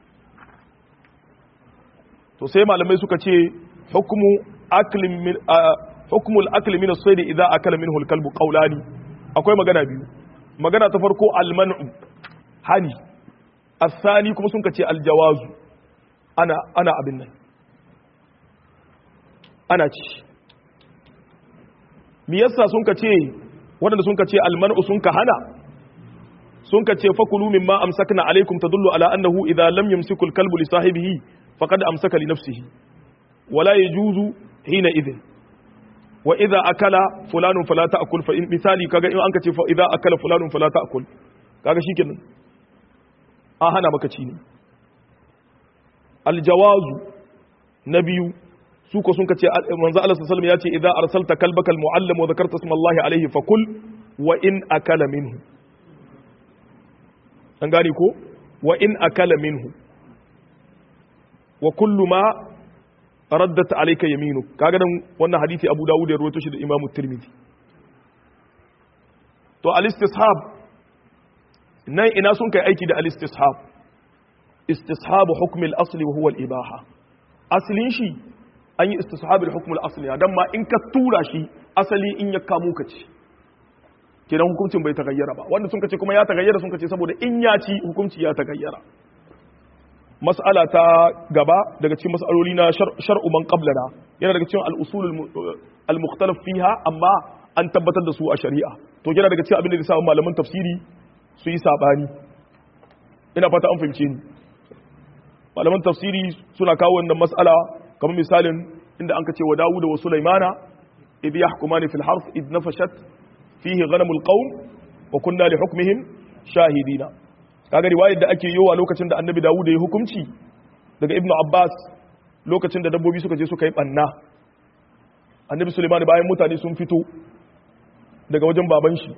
to sai malamai suka ce hukmu aklin min hukmul akli min as-sayd idza akala minhu al-kalbu qawlani akwai magana biyu magana ta farko al-man'u hani as-sani kuma sun kace al-jawazu ana abin nan ana ci me yasa sun kace wanda sun kace al-man'u sun ka hana sun kace fakulu mimma amsakna alaykum tadullu ala annahu idza lam yamsiku al-kalbu li sahibihi faqad amsaka li nafsihi wala yajuzu hina idhin wa idza akala fulanun fala ta'kul fa in misali kaga in an kace fa idza akala fulanun fala ta'kul kaga shikenan an hana maka ci ne aljawazu nabiyu su ko sun kace manzo Allah sallallahu alaihi wasallam yace idza arsalta kalbaka almuallim wa dhakarta isma Allah alaihi fakul wa in akala minhu an gani ko wa in akala minhu wa kullu ma raddat alayka yaminu kaga dan wannan hadisi Abu Dawud ya rawaito shi da Imam Tirmidhi to al-istishab nan ina sun kai aiki da al-istishab istishab hukm al-asl wa huwa al-ibaha aslin shi an yi istishab al-hukm al-asli dan ma in ka tura shi asali in ya kamo ka ci kenan hukuncin bai tagayyara ba wanda sun kace kuma ya tagayyara sun kace saboda in ya ci hukunci ya tagayyara mas'ala ta gaba daga cikin mas'aloli na shar'u man qablana yana daga cikin al-usul al-mukhtalaf fiha amma an tabbatar da su a shari'a to yana daga cikin abin da ya sa malaman tafsiri su yi sabani ina fata an fahimce ni malaman tafsiri suna kawo wannan mas'ala kamar misalin inda an kace wa Dawud wa Sulaimana idh yahkumani fil harth idh nafashat fihi ghanamul qawm wa kunna li hukmihim shahidina kaga riwayar da ake yowa lokacin da annabi Dawud ya yi hukunci daga Ibn Abbas lokacin da dabbobi suka je suka yi banna annabi Sulaiman bayan mutane sun fito daga wajen baban shi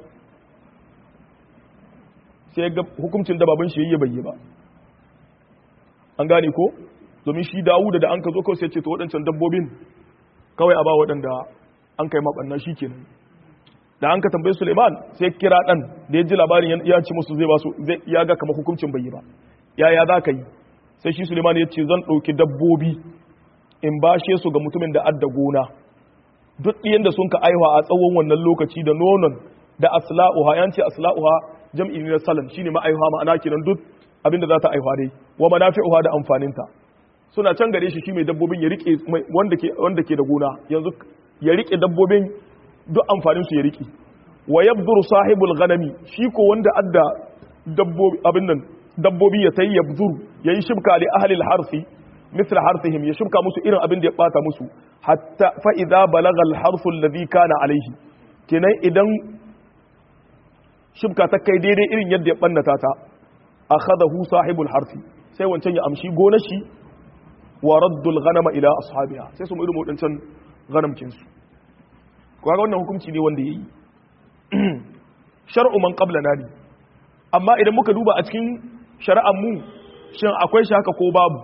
sai ga hukuncin da baban shi yayi bai yi ba an gane ko domin shi Dawud da an ka zo kawai sai ce to waɗancan dabbobin kawai a ba waɗanda an kai mabanna shikenan da an ka tambaye Suleiman sai kira dan da ya ji labarin ya ci musu zai ba su ya ga kamar hukuncin bai yi ba yaya za ka yi sai shi Suleiman ya ce zan ɗauki dabbobi in bashe su ga mutumin da adda gona duk ɗiyan da sun ka aihuwa a tsawon wannan lokaci da nonon da asla'uha yanci asla'uha jam'i ne na salan shine ma'aihuwa ma'ana kenan duk abin da za ta aihuwa dai wa manafi'uha da amfaninta suna can gare shi mai dabbobin ya rike wanda ke da gona yanzu ya rike dabbobin duk amfanin su ya riki wa yabduru sahibul ghanami shi ko wanda adda dabbobi abin nan dabbobi ya tayi yabduru yayi shibka li ahli al-harfi misla harfihim ya shibka musu irin abin da ya bata musu hatta fa idza balagha al-harfu alladhi kana alayhi kenan idan shibka ta kai daidai irin yadda ya bannata ta akhadahu sahibul harfi sai wancan ya amshi gonar shi wa raddul ghanama ila ashabiha sai su mu irin wadancan ghanamcin su kaga wannan hukunci ne wanda yayi shar'u man qablana ne amma idan muka duba a cikin shari'ar mu shin akwai shi haka ko babu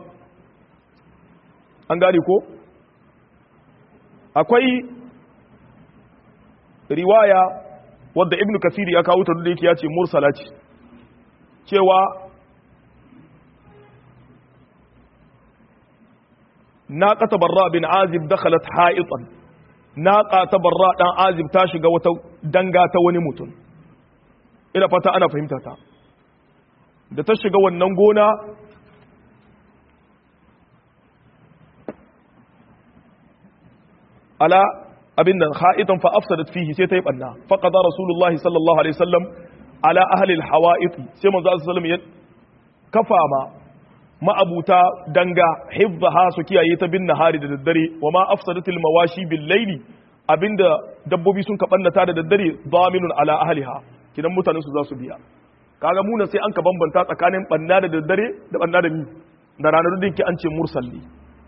an gane ko akwai riwaya wadda ibn kathir ya kawo ta da yake ya ce mursala ce cewa naqata barra bin azib dakhalat ha'itan naqa ta barra dan azib ta shiga wata danga ta wani mutum ina fata ana fahimta ta da ta shiga wannan gona ala abin nan ha'itan fa afsadat fihi sai ta yi banna fa qada rasulullahi sallallahu alaihi wasallam ala ahli alhawa'it sai manzo sallallahu alaihi wasallam ya kafa ma ma'abuta danga hifzaha su kiyaye ta bin nahari da daddare wa ma afsadatil mawashi bil laili abinda dabbobi sun kabannata da daddare daminun ala ahliha kidan mutanen su za su biya kaga muna sai an ka bambanta tsakanin banna da daddare da banna da mi da ranar da yake an ce mursalli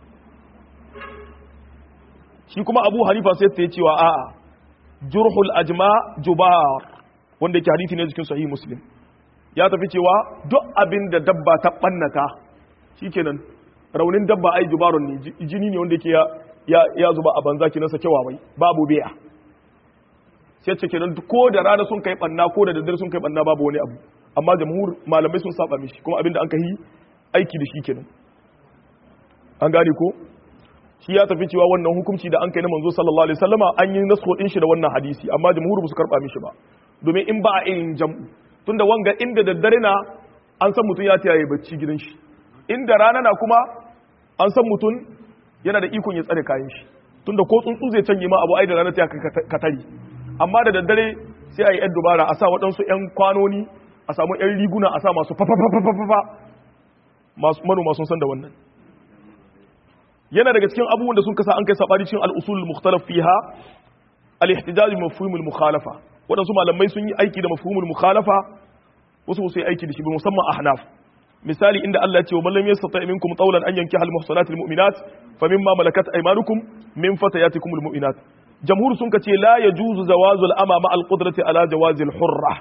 shi kuma Abu Hanifa sai ya cewa a'a jurhul ajma jubar wanda yake hadisi ne cikin sahih Muslim ya tafi cewa duk abin da dabba ta bannata shikenan raunin dabba ai jubarun ne jini ne wanda yake ya zuba a banza kinan sakewa mai babu biya sai ce kenan ko da rana sun kai banna ko da daddare sun kai banna babu wani abu amma jamhur malamai sun saba mishi kuma abin da an kai aiki da shi kenan an gane ko shi ya tafi cewa wannan hukunci da an kai na manzo sallallahu alaihi wasallama an yi nasko din shi da wannan hadisi amma jamhur ba su karba mishi ba domin in ba a yin jam'u tunda wanga inda daddare na an san mutum ya tiyaye bacci gidan shi inda rana na kuma an san mutum yana da ikon ya tsare kayan shi tunda ko tsuntsu zai canje ma abu ai da rana ta ka tari amma da daddare sai a yi yan dubara a sa waɗansu yan kwanoni a samu yan riguna a sa masu fafafafafafa masu manoma sun san da wannan yana daga cikin abubuwan da sun kasa an kai sabani cikin al-usul mukhtalaf fiha al-ihtijaj bi mafhum al-mukhalafa waɗansu malamai sun yi aiki da mafhumul mukhalafa wasu su yi aiki da shi musamman ahnaf misali inda Allah ya ce wa man lam yastati minkum tawlan an yankiha al-muhsanatil mu'minat famimma malakat aymanukum min fatayatikum al-mu'minat jamhur sun kace la yajuzu zawazul ama ma al-qudrati ala jawazil hurra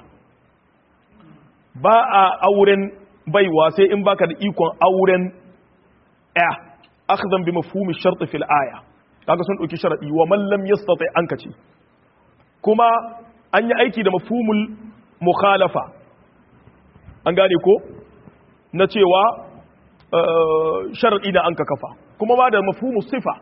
ba a auren baiwa sai in baka da ikon auren akhdan bi mafhumi shart fi al-aya kaga sun dauki sharadi wa man lam yastati an kace kuma an yi aiki da mafhumul mukhalafa an gane ko na cewa shar'i da an ka kafa kuma ba da mafhumus sifa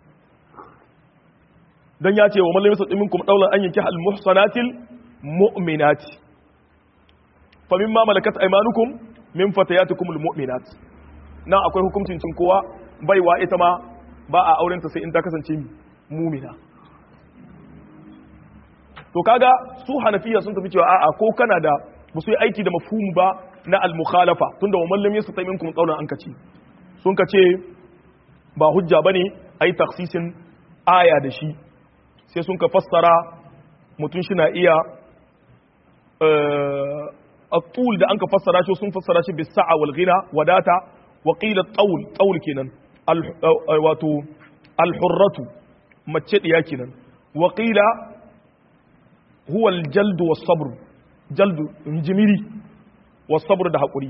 dan ya ce wa man lam yastati minkum dawlan an yankiha al muhsanatil mu'minati fa mimma malakat aymanukum min fatayatikum al mu'minat nan akwai hukuncin cin kowa baiwa ita ma ba a aurenta sai in ta kasance mu'mina to kaga su hanafiya sun tafi cewa a'a ko kana da ba su yi aiki da mafhumu ba na al-mukhalafa tunda wa mallam yasa minkum qawlan an kace sun kace ba hujja bane ai takhsisin aya da shi sai sun ka fassara mutun shi na iya at-tul da an ka fassara shi sun fassara shi bis sa'a wal ghina wadata wa qila at-tawl kenan wato al-hurratu mace diya kenan wa qila huwa aljaldu was-sabr jaldu jimiri was-sabr da hakuri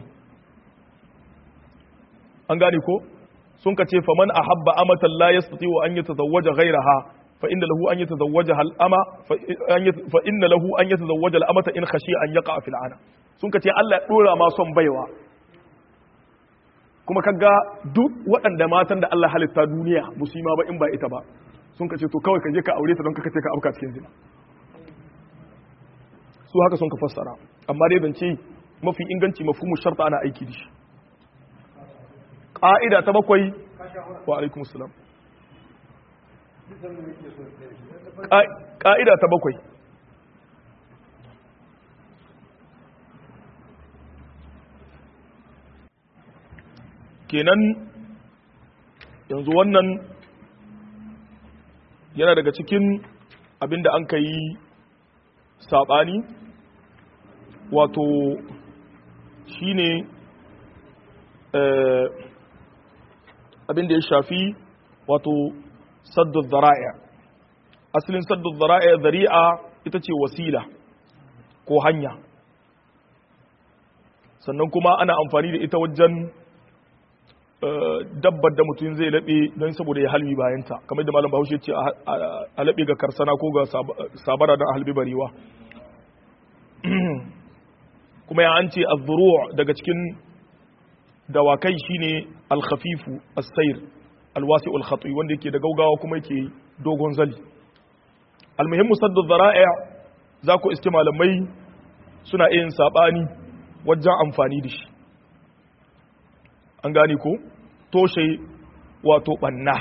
an gane ko sun kace faman ahabba amatan la yastati wa an yatazawwaja ghayraha fa inna lahu an yatazawwaja al-ama fa inna lahu an yatazawwaja al-amata in khashiya an yaqa fil ana sun kace Allah ya dora ma son baiwa kuma kaga duk waɗanda matan da Allah halitta duniya musulma ba in ba ita ba sun kace to kawai ka je ka aure ta don ka kace ka auka cikin zina su haka sun ka fassara amma dai zance mafi inganci mafhumu sharta ana aiki da shi ƙa'ida ta bakwai wa alaikum salam ƙa'ida ta bakwai kenan yanzu wannan yana daga cikin abinda an ka yi saɓani wato shine abinda ya shafi wato saddu zara'a asalin saddu zara'a zari'a ita ce wasila ko hanya sannan kuma ana amfani da ita wajen dabbar da mutum zai laɓe don saboda ya halbi bayanta kamar da malam bahaushe ce a laɓe ga karsana ko ga sabara don a halbi barewa kuma ya an ce az-zuru' daga cikin dawakai shine al-khafifu as-sayr al-wasi'u al-khati wanda yake da gaugawa kuma yake dogon zali al-muhimmu saddu dhara'i za ku iske malamai suna yin sabani wajen amfani da shi an gane ko toshe wato banna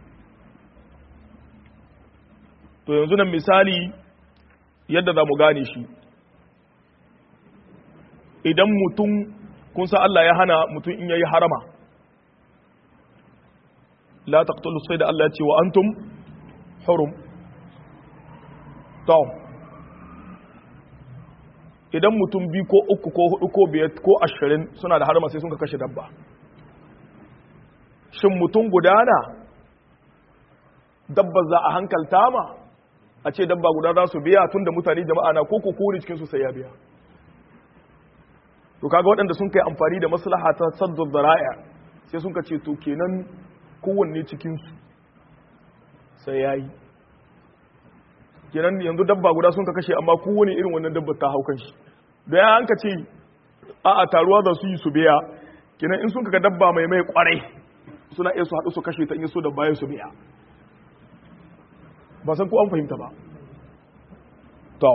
to yanzu nan misali yadda za mu gane shi idan mutum kun sa Allah ya hana mutum in yayi harama la taqtulu sayda Allah ya ce wa antum hurum. to idan mutum biyu ko uku ko hudu ko biyar ko 20 suna da harama sai sun ka kashe dabba, shin mutum gudana dabba za a hankalta ma a ce dabba guda za su biya tun da mutane jama'a na koko kuri cikinsu sai ya biya? To kaga waɗanda sun kai amfani da maslaha ta saddar zara'a sai sun ka ce to kenan kowanne cikinsu sai ya yi, kenan yanzu dabba guda sun ka kashe amma kowane irin wannan dabba ta hau kan shi, da ya hanka ce a taruwa za su yi su biya, kenan in sun ka dabba mai kwarai suna iya su haɗu su kashe ta in so da bayan su biya. ba san ko an fahimta ba. to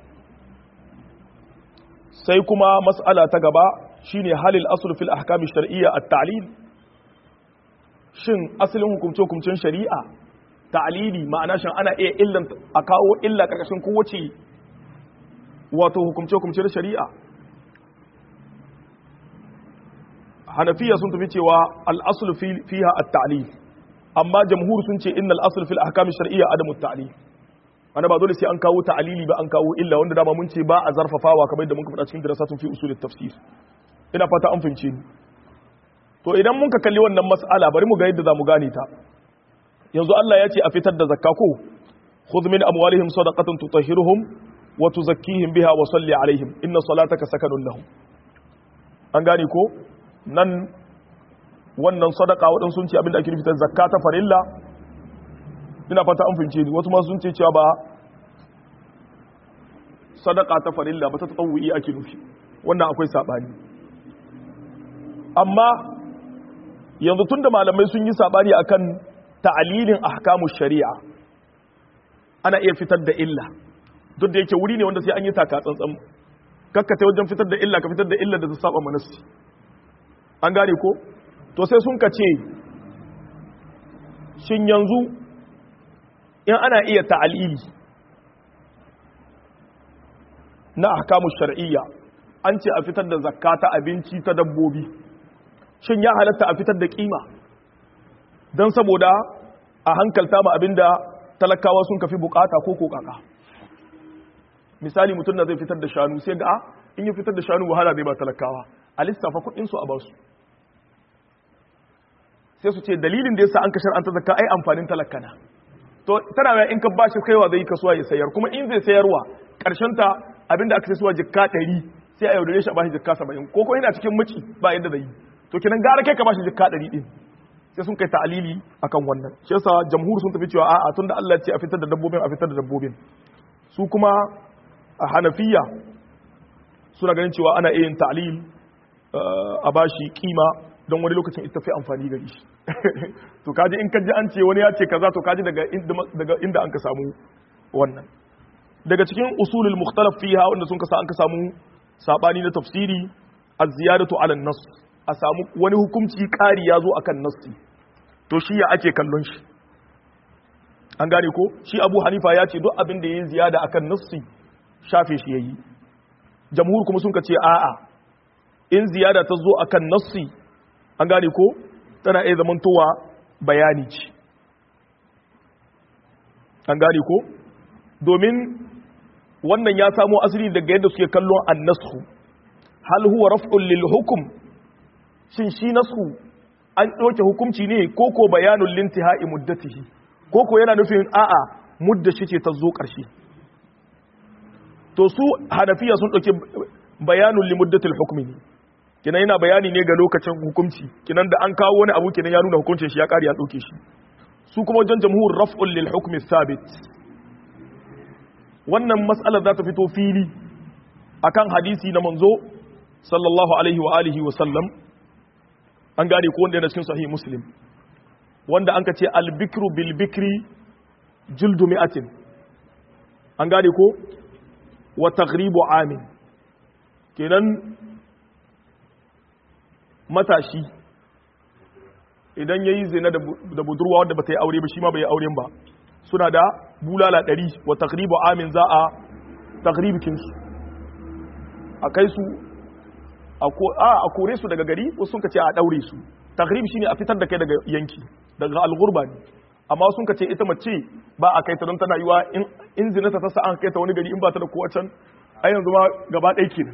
sai kuma mas'ala ta gaba shine halil asl fil ahkam shar'iyya at-ta'lil, shin asalin hukumce-hukumcen shari'a ta'lili ma'ana shin ana iya illan a kawo illa karkashin kowace wato hukumce-hukumcen shari'a? Hanafiya sun tafi cewa al-asl fiha at-ta'lil, amma jamhur sun ce innal asl fil ahkam shar'iyya adamu at-ta'lil. Ana ba dole sai an kawo ta'lili ba an kawo illa, wanda dama mun ce ba a zarfafawa kamar yadda muka faɗa cikin dirasatun fi usul at-tafsir. Ina fata an fahimce ni. To idan mun ka kalli wannan mas'ala bari mu ga yadda zamu gane ta. Yanzu Allah ya ce a fitar da zakka ko khudh min amwalihim sadaqatan tutahhiruhum wa tuzakkihim biha wa salli alaihim inna salataka sakanun lahum. An gane ko nan wannan sadaka waɗansu sun ce abinda ake nufi ta zakka ta farilla, ina fata an fince ni, wasu ma sun ce cewa ba sadaka ta farilla ba ta tatawuyi ake nufi, wannan akwai sabani. Amma yanzu tunda malamai sun yi sabani akan ta'lilin ahkamush shari'a, ana iya fitar da illa, duk da yake wuri ne wanda sai an yi taka tsantsan, kakkata wajen fitar da illa ka fitar da illa da ta saba manasi. An gane ko? To sai sun kace shin yanzu in ana iya ta'alili na ahkamush shar'iyya, an ce a fitar da zakata abinci ta dabbobi, shin ya halatta a fitar da kima dan saboda a hankalta ma abinda talakawa sun kafi bukata ko kokaka? Misali mutum da zai fitar da shanu sai ga in ya fitar da shanu wahala zai ba talakawa, a lissafa kudin su a basu, sai su ce dalilin da yasa an kashar an ta zakka ai amfanin talakana. To tana mai in ka bashi kaiwa zai kasuwa ya sayar, kuma in zai sayarwa karshen ta abinda aka sayarwa jikka 100 sai a yaudare shi a bashi jikka 70, ko ko yana cikin miki ba yadda zai yi, to kenan gara kai ka bashi jikka 100 din. Sai sun kai ta'alili akan wannan. Shi yasa jamhur sun tafi cewa a'a tunda Allah ya ce a fitar da dabbobin a fitar da dabbobin. Su kuma a Hanafiya suna ganin cewa ana yin ta'lil a bashi kima don wani lokacin ita fi amfani gari shi. To kaji in kaji an ce wani ya ce kaza, to kaji daga inda an ka samu wannan. Daga cikin usulul mukhtalaf fiha wanda sun kasa an ka samu sabani na tafsiri, az-ziyadatu ala an-nass, a samu wani hukunci ƙari ya zo akan nassi, to shi ya ake kallon shi? An gane ko? Shi Abu Hanifa ya ce duk abin da yayi ziyada akan nassi shafe shi yayi. Jamhur kuma sun ka ce a'a, in ziyada ta zo akan nassi, an gane ko, tana iya zamantowa bayani ce. An gane ko? Domin wannan ya samo asali daga yadda suke kallon annashu. Hal huwa raf'un lil hukm? Shin shi nasu an ɗauke hukunci ne ko ko bayanul lintihai muddatihi, ko ko yana nufin a'a mudda shi ce ta zo ƙarshe? To su Hanafiya sun ɗauki bayanul limuddatil hukmi ne, kinan yana bayani ne ga lokacin hukunci, kinan da an kawo wani abu kinan ya nuna hukuncin shi ya ƙari ya ɗauke shi. Su kuma wajen jamhur raf'un lil hukmi thabit. Wannan mas'alar za ta fito fili akan hadisi na manzo sallallahu alaihi wa alihi wa sallam, an gane ko wanda yana cikin sahih Muslim, wanda an ka ce al-bikru bil bikri juldu mi'atin, an gane ko, wa taghribu amin. Kenan matashi idan yayi zina da budurwa wanda bata yi aure ba, shi ma bai yi auren ba, suna da bulala 100, wa taghribu amin, za a taghribikin su, a kai su a kore su daga gari, wasu sun ka ce a daure su taghrib shine a fitar da kai daga yanki daga al-ghurba ne amma sun ka ce ita mace ba a kai ta don tana yiwa in zinata ta sa an kai ta wani gari in ba ta da kowa can ai yanzu ma gaba ɗaya kenan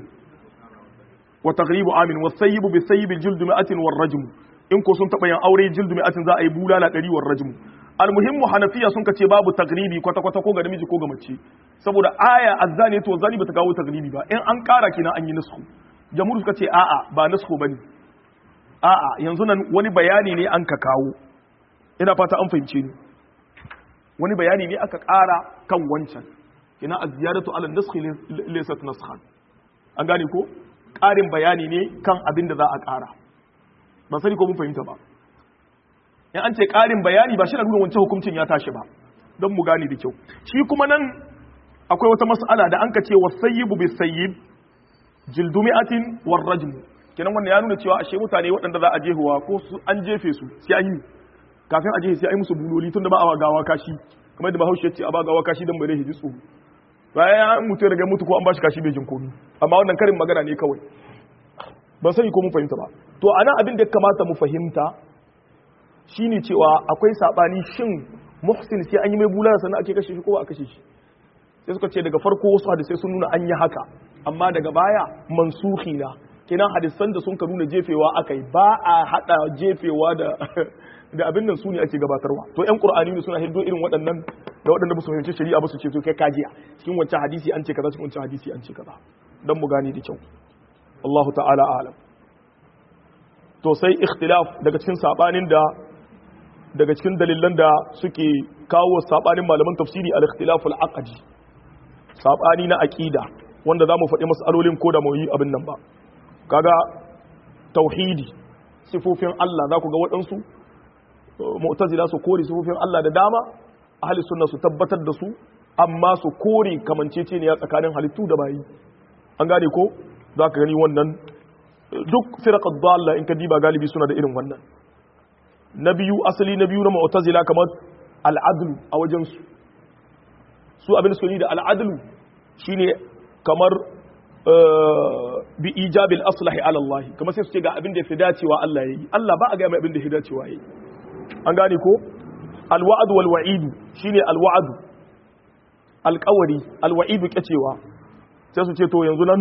wa taghribu amin wa sayyibu bi sayyibi jildu mi'atin war rajm in ko sun taba yin aure jildu mi'atin za a yi bulala 100 war rajm almuhimmu hanafiya sun kace babu taghribi kwata kwata ko ga namiji ko ga mace saboda aya azzani to zani bata kawo taghribi ba in an kara kenan an yi nasku jamhur suka ce a'a ba nasku bane a'a yanzu nan wani bayani ne an ka kawo ina fata an fahimce ni wani bayani ne aka kara kan wancan kina az-ziyadatu ala an-naskh laysat naskhan an gane ko ƙarin bayani ne kan abin da za a ƙara ba sani ko mun fahimta ba in an ce ƙarin bayani ba shi na nuna wancan hukuncin ya tashi ba don mu gane da kyau shi kuma nan akwai wata mas'ala da an ka ce wasayyibu bisayyib jildu mi'atin war rajm kenan wannan ya nuna cewa ashe mutane waɗanda za a jehuwa ko su an jefe su sai an yi kafin a jefe sai an yi musu buloli tunda ba a gawa kashi kamar da Bahaushe ya ce a ba gawa kashi dan bare hiji tsoro bayan mutu ya riga mutu ko an bashi kashi bai jin komi amma wannan karin magana ne kawai ban sani ko mun fahimta ba to anan abin da ya kamata mu fahimta shine cewa akwai sabani shin muhsin sai an yi mai bulala sannan ake kashe shi ko ba a kashe shi sai suka ce daga farko wasu hadisai sun nuna an yi haka amma daga baya mansuhi na kenan hadisan da sun ka nuna jefewa akai ba a hada jefewa da abin nan su ne ake gabatarwa to ƴan qur'ani ne suna hindo irin waɗannan da waɗanda ba su fahimci shari'a ba su ce to kai kajiya cikin wancan hadisi an ce kaza cikin wancan hadisi an ce kaza dan mu gane da kyau Allahu ta'ala a'lam to sai ikhtilaf daga cikin sabanin da daga cikin dalilan da suke kawo sabanin malaman tafsiri al-ikhtilaf al-aqdi sabani na aqida wanda zamu faɗi mas'alolin ko da mu yi abin nan ba kaga tauhidi sifofin Allah za ku ga waɗansu mu'tazila su kore sifofin Allah da dama ahli sunna su tabbatar da su amma su kore kamanceceniya tsakanin halittu da bayi an gane ko za ka gani wannan duk firaqad dalla in ka diba galibi suna da irin wannan na biyu asali na biyu na mu'tazila kamar al'adlu a wajen su abin su ne da al'adlu shine kamar bi ijabil aslahi ala Allah kamar sai su ce ga abin da ya fi dacewa Allah yayi Allah ba a ga mai abin da ya fi dacewa yayi an gane ko alwa'd wal wa'id shine alwa'd alqawari alwa'id kacewa sai su ce to yanzu nan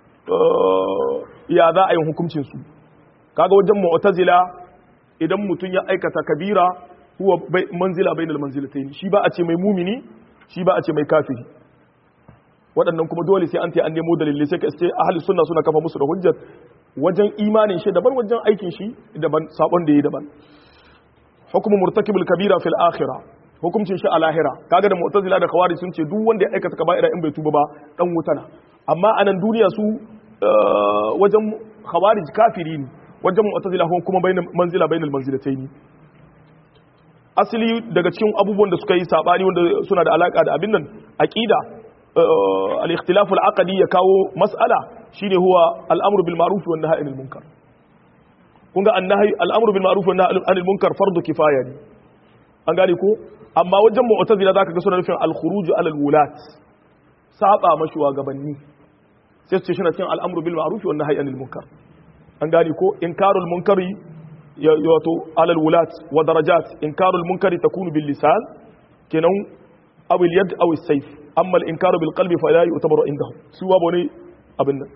ya za a yi hukuncin su kaga wajen mu'tazila idan mutun ya aikata kabira huwa manzila bainal manzilatayn shi ba a ce mai mumini shi ba a ce mai kafiri waɗannan kuma dole sai an ta an nemo dalilai sai ka ce ahli sunna suna kafa musu da hujjar wajen imanin shi daban wajen aikin shi daban sabon da yi daban hukumu murtakibul kabira fil akhirah hukuncin shi a lahira kaga da mu'tazila da khawarij sun ce duk wanda ya aikata kaba'ira in bai tuba ba dan wuta na amma anan duniya su wajen khawarij kafiri ne wajen mu'tazila kuma manzila bainal manzilatayn asali daga cikin abubuwan da suka yi sabani wanda suna da alaka da abin nan aqida al-ikhtilaf al-aqdi ya kawo mas'ala shine huwa al-amru bil ma'ruf wan nahyi anil munkar kun ga annahi al-amru bil ma'ruf wan nahyi anil munkar fardu kifaya ne an gane ko amma wajen mu'tazila zaka ga suna nufin al-khuruj ala al-wulat saba mashuwa gabanni sai su ce shine cikin al-amru bil ma'ruf wan nahyi anil munkar an gane ko inkarul munkari wato ala al-wulat wa darajat inkarul munkari takunu bil lisan kenan aw al-yad aw as-sayf amma al-inkaru bil qalbi fa la yu'tabaru indahu su wa bane abin nan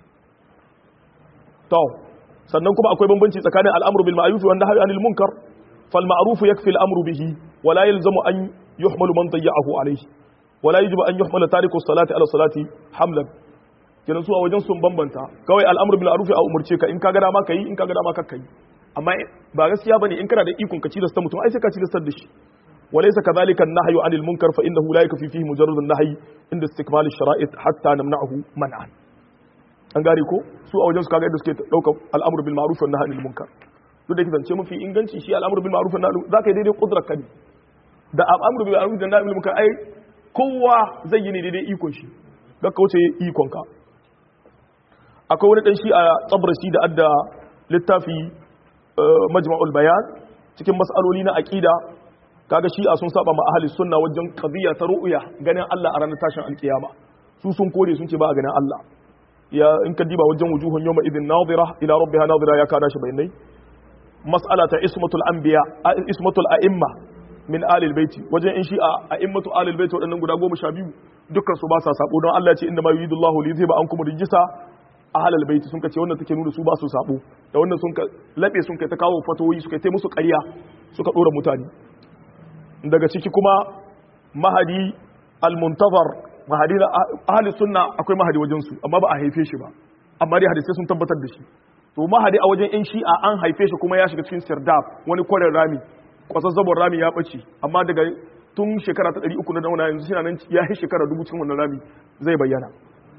to sannan kuma akwai bambanci tsakanin al-amru bil ma'ruf wa nahyi anil munkar fal ma'ruf yakfi al-amru bihi wa la yalzamu an yuhmalu man dayya'ahu alayhi wa la yajibu an yuhmala tariku as-salati ala salati hamlan kenan su a wajen sun bambanta kawai al-amru bil ma'ruf a umurce ka in ka ga dama kai in ka ga dama ka kai amma ba gaskiya bane in kana da ikon ka ci da mutum ai sai ka ci da shi وليس كذلك النهي عن المنكر فإنه لا يكفي فيه مجرد النهي عند استكمال الشرائط حتى نمنعه منعا an gane ko su a wajen su kaga yadda suke daukar al'amru bil ma'ruf wan nahy anil munkar duk da kizance mafi inganci shi al'amru bil ma'ruf wan nahy zaka yi daidai kudrar ka ne da al'amru bil ma'ruf wan nahy anil munkar ai kowa zai yi ne daidai ikon shi ga ka wuce ikon ka akwai wani dan shi a Tabrasi da adda littafi majma'ul bayan cikin mas'aloli na aqida kaga shi'a sun saba ma ahli sunna wajen qadiyya ta ru'ya ganin Allah a ranar tashin alkiyama su sun kore sun ce ba a ganin Allah ya in ka diba wajen wujuhun yawma idin nadira ila rabbiha nadira ya kada shi bayanai mas'ala ta ismatul anbiya ismatul a'imma min alil baiti wajen in shi a immatu alil baiti waɗannan guda 12 dukkan su ba sa sabo don Allah ya ce inna ma yuridullahu li yuzhiba ankum rijsa ahlal baiti sun kace wannan take nuna su ba su sabo da wannan sun ka labe sun kai ta kawo fatoyi suka tai musu ƙarya suka dora mutane daga ciki kuma mahadi al-muntazar mahadi ahli sunna akwai mahadi wajen su amma ba a haife shi ba amma dai hadisi sun tabbatar da shi to mahadi a wajen in shi'a an haife shi kuma ya shiga cikin sirdab wani kwarin rami kwasazzabon rami ya ɓace amma daga tun shekara ta 300 na dauna yanzu shi nan ya yi shekara 1000 cikin wannan rami zai bayyana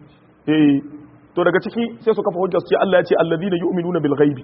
to daga ciki sai su kafa hujjar ce Allah ya ce alladhina yu'minuna bil ghaibi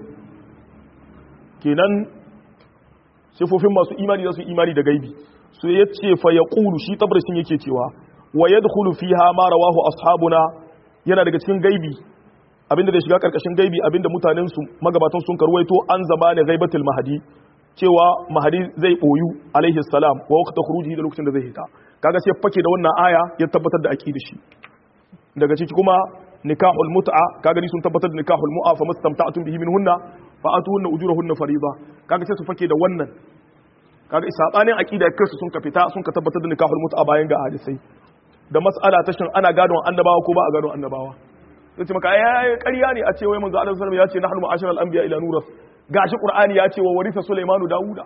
kenan sifofin masu imani za su imani da gaibi su yace fa yaqulu shi tabrashin yake cewa wa yadkhulu fiha ma rawahu ashabuna yana daga cikin gaibi abinda da shiga karkashin gaibi abinda mutanen su magabatan sun karwaito an zama ne ghaibatul mahdi cewa mahadi zai boyu alaihi salam wa waqta khurujihi da lokacin da zai hita kaga sai fake da wannan aya ya tabbatar da aqida shi daga ciki kuma nikahul mut'a kaga ni sun tabbatar da nikahul mu'a fa mastamta'tum bihi minhunna fa atuhunna ujurahunna fariida kaga sai su fake da wannan kaga isabanin aqida kansu sun ka fita sun ka tabbatar da nikahul mut'a bayan ga hadisai da mas'ala ta shin ana gadon annabawa ko ba a gadon annabawa sai maka ai ƙarya ne a ce wai manzo Allah sallallahu alaihi wasallam ya ce nahnu ma'asharal anbiya ila nuras gashi qur'ani ya ce wa warisa sulaimanu dauda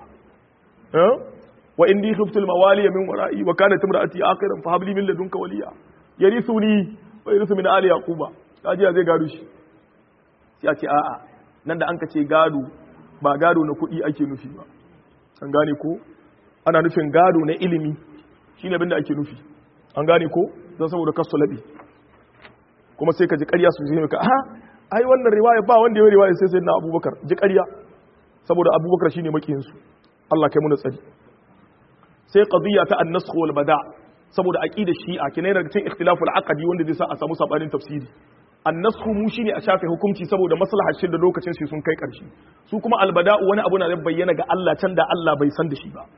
wa indi khiftul mawali min wara'i wa kanat imraati akhiran fa habli min ladunka waliya yarithuni wa yarithu min ali yaquba kaji zai gado shi sai a ce a'a nan da an ka ce gado ba gado na kuɗi ake nufi ba an gane ko ana nufin gado na ilimi shine abin da ake nufi an gane ko dan saboda kasu labi kuma sai ka ji ƙarya su ji ka ai wannan riwaya ba wanda ya riwaya sai sayyidina Abubakar ji ƙarya saboda Abubakar shine makiyin su Allah kai mu da tsari sai qadiyya ta an-nasakh wal bada saboda aqidar shi'a kinai daga cikin ikhtilaful aqdi wanda zai sa a samu sabanin tafsiri an-nasakh mu shine a shafe hukunci saboda maslahar shi da lokacin shi sun kai ƙarshe su kuma al-bada'u wani abu na da bayyana ga Allah can da Allah bai san da shi ba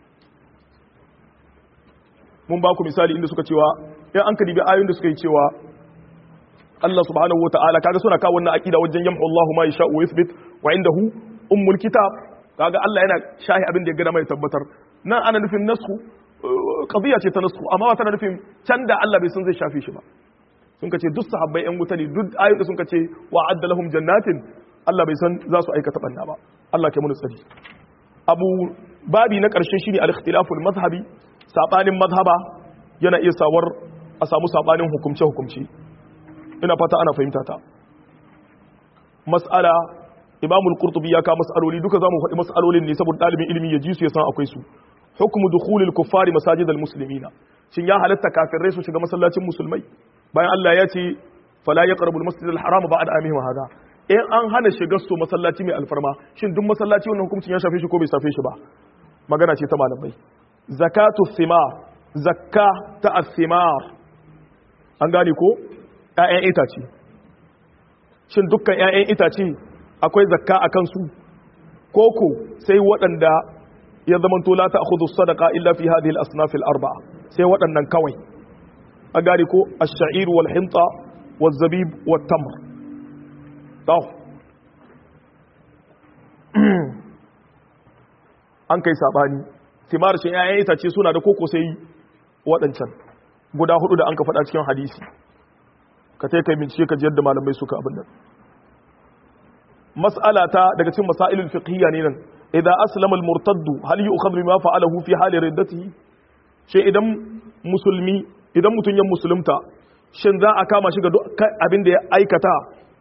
mun ba ku misali inda suka cewa in an kadibi ayoyin da suka yi cewa Allah subhanahu wa ta'ala kaga suna kawo wannan aqida wajen yamhu Allah ma yasha wa yuthbit wa indahu ummul kitab kaga Allah yana shahi abin da ya gada mai tabbatar nan ana nufin nasku qadiya ce ta nasku amma ba tana nufin can da Allah bai san zai shafe shi ba sun kace duk sahabbai yan wuta ne duk ayoyi sun kace wa adda lahum jannatin Allah bai san za su aikata banna ba Allah ke mun tsari abu babi na karshe shine al-ikhtilaful madhhabi sabanin madhhaba yana iya sawar a samu sabanin hukumce hukumci ina fata ana fahimta ta mas'ala Imam al-Qurtubi ya ka mas'aloli duka zamu faɗi mas'alolin ne saboda dalibin ilimi ya ji su ya san akwai su hukmu dukhulil kuffari masajid al-muslimina shin ya halatta kafirai su shiga masallacin musulmai bayan Allah ya ce fala yaqrabu al-masjid al-haram ba'da amihim hada in an hana shiga su masallaci mai alfarma shin duk masallaci wannan hukuncin ya shafe shi ko bai shafe shi ba magana ce ta malamai zakatu thimar zakka ta athimar an gane ko ƴaƴan itace shin dukkan ƴaƴan itace akwai zakka a kansu koko sai waɗanda ya zamanto la ta'khudhu sadaqa illa fi hadhihi al-asnaf al-arba'a sai waɗannan kawai a gane ko ash-sha'ir wal hinta wal zabib wat tamr to an kai sabani thimar shi ƴaƴan itace suna da koko sai waɗancan guda hudu da an ka faɗa cikin hadisi ka tai kai bincike ka ji yadda malamai suka abin nan mas'ala ta daga cikin masailul fiqhiyya ne nan idan aslama al-murtadd hal yu'khadhu bima fa'alahu fi hali riddatihi shi idan mutun ya musulunta shin za a kama shi ga abin da ya aikata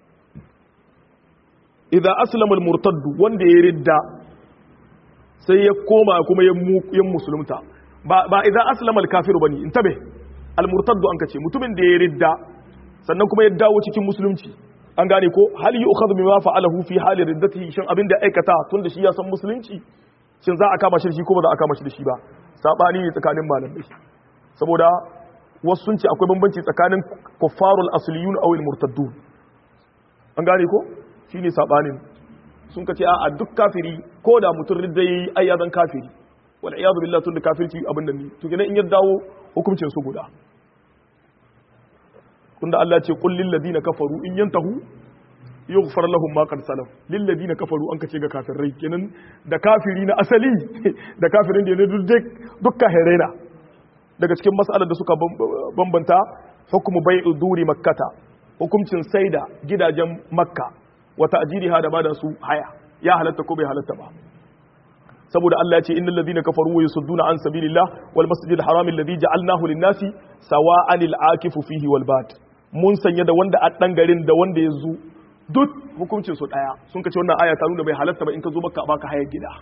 idan aslama al-murtadd wanda ya ridda sai ya koma kuma ya musulunta ba idan aslama al-kafiru bane intabe al-murtadd an kace mutumin da ya ridda sannan kuma ya dawo cikin musulunci an gane ko hal yu'khadhu bima fa'alahu fi hali riddatihi shin abin da aikata tunda shi ya san musulunci shin za a kama shi ko ba za a kama shi da shi ba sabani ne tsakanin malamai saboda wasu sun ce akwai bambanci tsakanin kuffarul asliyun aw al murtaddun an gane ko shine sabanin sun kace a duk kafiri ko da mutun ridda yayi ayyazan kafiri wal iyad billahi tunda kafirci abin nan ne to kenan in ya dawo hukuncin su guda tunda Allah ce qul lil ladina kafaru in yantahu yughfar lahum ma qad salaf lil ladina kafaru an kace ga kafirai kenan da kafiri na asali da kafirin da ne duk kafirai na daga cikin mas'alar da suka bambanta hukmu bai'u duri makkata hukuncin saida gidajen makka wa ta'jiriha da bada su haya ya halatta ko bai halatta ba saboda Allah ya ce innal ladina kafaru wa yasudduna an sabilillah wal masjidil haram alladhi ja'alnahu lin-nasi sawa'an al-akifu fihi wal bad mun sanya da wanda a dan garin da wanda ya zo duk hukuncin su daya sun kace wannan aya ta nuna bai halatta ba in ka zo makka baka hayar gida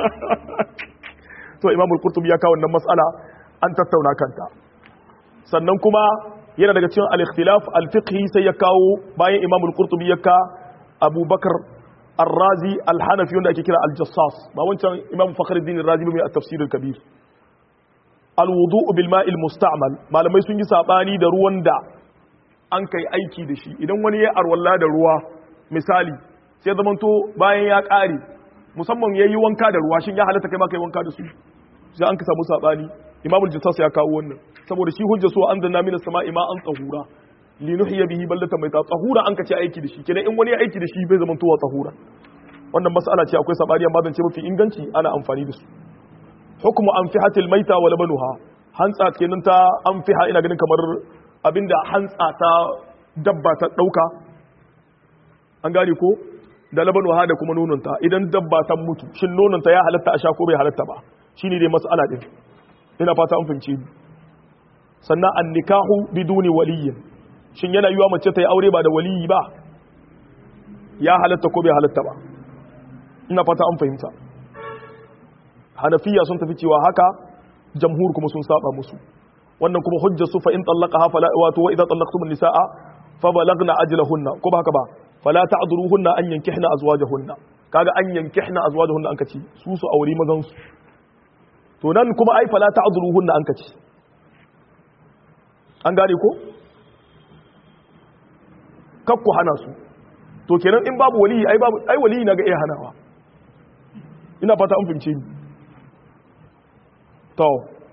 to Imam al-Qurtubi ya kawo wannan mas'ala an tattauna kanta sannan kuma yana daga cikin al-ikhtilaf al-fiqhi sai ya kawo bayan Imam al-Qurtubi ya ka Abu Bakar Ar-Razi Al-Hanafi wanda ake kira Al-Jassas ba wancan Imam Fakhruddin Ar-Razi ba mai at-Tafsir al-Kabir al-wudu'u bil ma'il musta'mal malamai sun yi sabani da ruwan da an kai aiki da shi idan wani ya arwalla da ruwa misali sai zamanto bayan ya kare musamman yayi wanka da ruwa shin ya halatta kai ma kai wanka da su sai an ka samu sabani Imam Al-Jassas ya kawo wannan saboda shi hujja so anzalna minas sama'i ma'an tahura linuhya bihi ballatan mai tahura an kace aiki da shi kenan in wani ya aiki da shi bai zaman towa tahura wannan mas'ala ce akwai sabani amma zan ce mafi inganci ana amfani da su hukmu anfihatil maita wa labanuha hantsa kenan ta anfiha ina ganin kamar abinda hantsa ta dabba ta dauka an gane ko da labanuha da kuma nononta idan dabba ta mutu shin nononta ya halatta a sha ko bai halatta ba shine dai mas'ala din ina fata an fahimce ni sannan an nikahu biduni waliyyin shin yana yiwa mace ta yi aure ba da waliyi ba ya halatta ko bai halatta ba ina fata an fahimta hanafiya sun tafi cewa haka jamhur kuma sun saba musu wannan kuma hujjar su fa in talaqaha fala wato wa idza talaqtum an-nisaa fa balagna ajlahunna ko ba haka ba fala ta'dhuruhunna an yankihna azwajahunna kaga an yankihna azwajahunna an kace su aure mazan su to nan kuma ai fala ta'dhuruhunna an kace an gane ko kakku hana su to kenan in babu waliyi ai waliyi na ga iya hanawa ina fata an fahimce ni to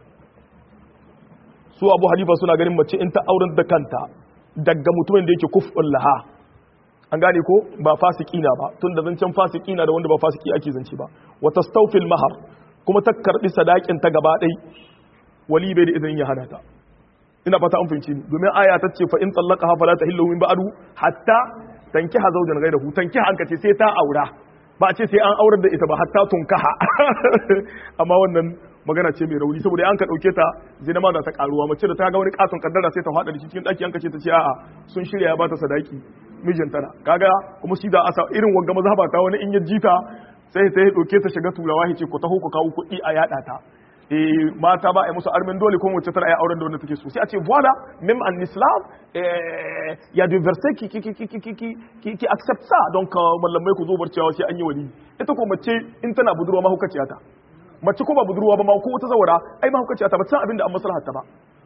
su Abu Hanifa suna ganin mace in ta auren da kanta daga mutumin da yake kuf'ul laha an gane ko ba fasiki na ba tunda zancen fasiki na da wanda ba fasiki ake zance ba wa tastawfil mahar kuma ta karbi sadakin ta gaba dai wali bai da izinin ya hana ta ina fata an fahimci ni domin aya ta ce fa in tallaqaha fala tahillu min ba'du hatta tankiha zawjan ghayrahu tankiha an kace sai ta aura ba a ce sai an aurar da ita ba hatta tunkaha amma wannan magana ce mai rauni saboda an ka dauke ta zina ma za ta karuwa mace da ta ga wani katon kaddara sai ta fada da shi cikin daki an kace ta ce a'a sun shirya ya bata sadaki mijinta na kaga kuma shi da asa irin wanga mazhaba ta wani in ya jita sai ta dauke ta shiga turawa ya ce ku taho ku kawo kuɗi a yada ta mata ba a yi musu armin dole kuma wacce tana yi auren da wanda take so sai a ce voilà même en islam il y a des versets qui acceptent ça donc mallamai ku zo barcewa sai an yi wali ita ko mace in tana budurwa ma hukaciya ta mace ko ba budurwa ba ma ko wata zawara ai ma hukaciya ta ba san abin da an maslaha ta ba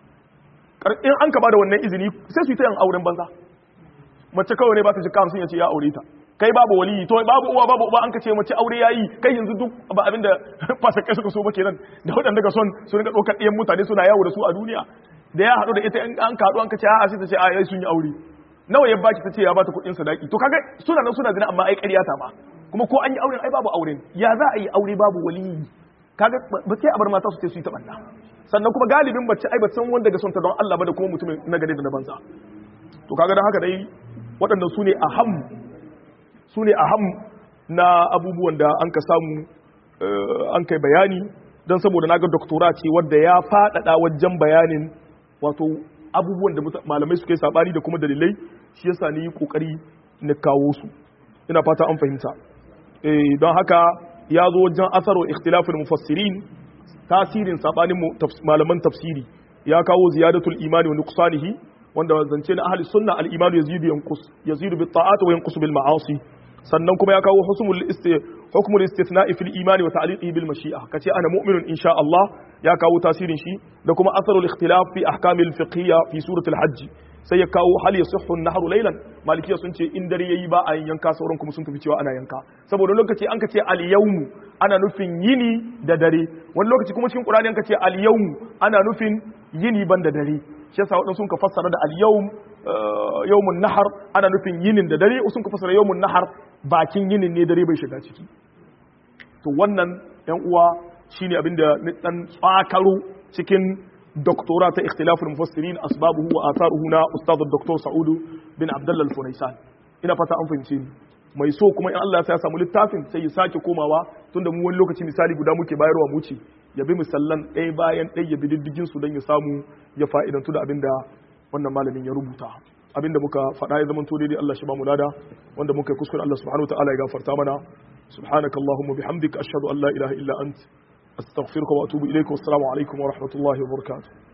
in an ka ba da wannan izini sai su yi ta yin auren banza mace kawai ne ba ta jika 50 ya ce ya aure ta kai babu wali to babu uwa babu uba an ka ce mace aure yayi kai yanzu duk ba abin da fasakai suka so ba kenan da waɗanda ga son su rinka ɗaukar ɗiyan mutane suna yawo da su a duniya da ya haɗu da ita an ka haɗu an ka ce a'a sai ta ce a yayi sun yi aure nawa ya baki ta ce ya bata kuɗin sadaki to kaga suna nan suna zina amma ai ƙarya ta ba kuma ko an yi auren ai babu auren ya za a yi aure babu wali kaga ba sai a bar mata su ce su yi ta banna sannan kuma galibin mace ai ba san wanda ga son ta don Allah ba da kuma mutumin na gare da na banza to kaga dan haka dai waɗannan su ne aham na abubuwan da an ka samu an kai bayani don saboda naga doktora ce wadda ya faɗaɗa wajen bayanin wato abubuwan da malamai suka yi saɓani da kuma dalilai shi yasa ni ƙoƙari na kawo su ina fata an fahimta don haka ya zo wajen asaro ikhtilafin mufassirin tasirin saɓanin malaman tafsiri ya kawo ziyadatul imani wa nuqsanihi wanda zance na ahli sunna al-iman yazidu bil ta'ati wa yanqusu bil ma'asi sannan kuma ya kawo hukmul istithna'i fil imani wa ta'liqihi bil mashi'a kace ana mu'minun insha Allah ya kawo tasirin shi da kuma atharul ikhtilaf fi ahkamil fiqhiyya fi suratul hajj sai ya kawo hal yasihhu an-nahru laylan malikiya sun ce in dare yayi ba a yanka sauran kuma sun tafi cewa ana yanka saboda lokaci an kace al-yawm ana nufin yini da dare wani lokaci kuma cikin qur'ani an kace al-yawm ana nufin yini ban da dare shi yasa wadansu sun ka fassara da al-yawm yawmun nahar ana nufin yinin da dare sun ka fasara yawmun nahar bakin yinin ne dare bai shiga ciki to wannan yan uwa shine abinda ni dan tsakaro cikin doktora ta ikhtilaful mufassirin asbabuhu wa atharuhu na ustad dr Sa'udu bin Abdullah al-Funaisan ina fata an fahimce ni mai so kuma in Allah ya samu littafin sai ya sake komawa tunda mu wani lokaci misali guda muke bayarwa mu ce ya bi misallan ɗaya bayan ɗaya ya bi diddigin su don ya samu ya fa'idantu da abinda wannan malamin ya rubuta abinda muka faɗa ya zama to daidai Allah shi ba mu lada wanda muka yi kuskure Allah subhanahu wa ta'ala ya gafarta mana subhanakallahumma bihamdika ashhadu an la ilaha illa ant astaghfiruka wa atubu ilayka wassalamu alaikum wa rahmatullahi wa barakatuh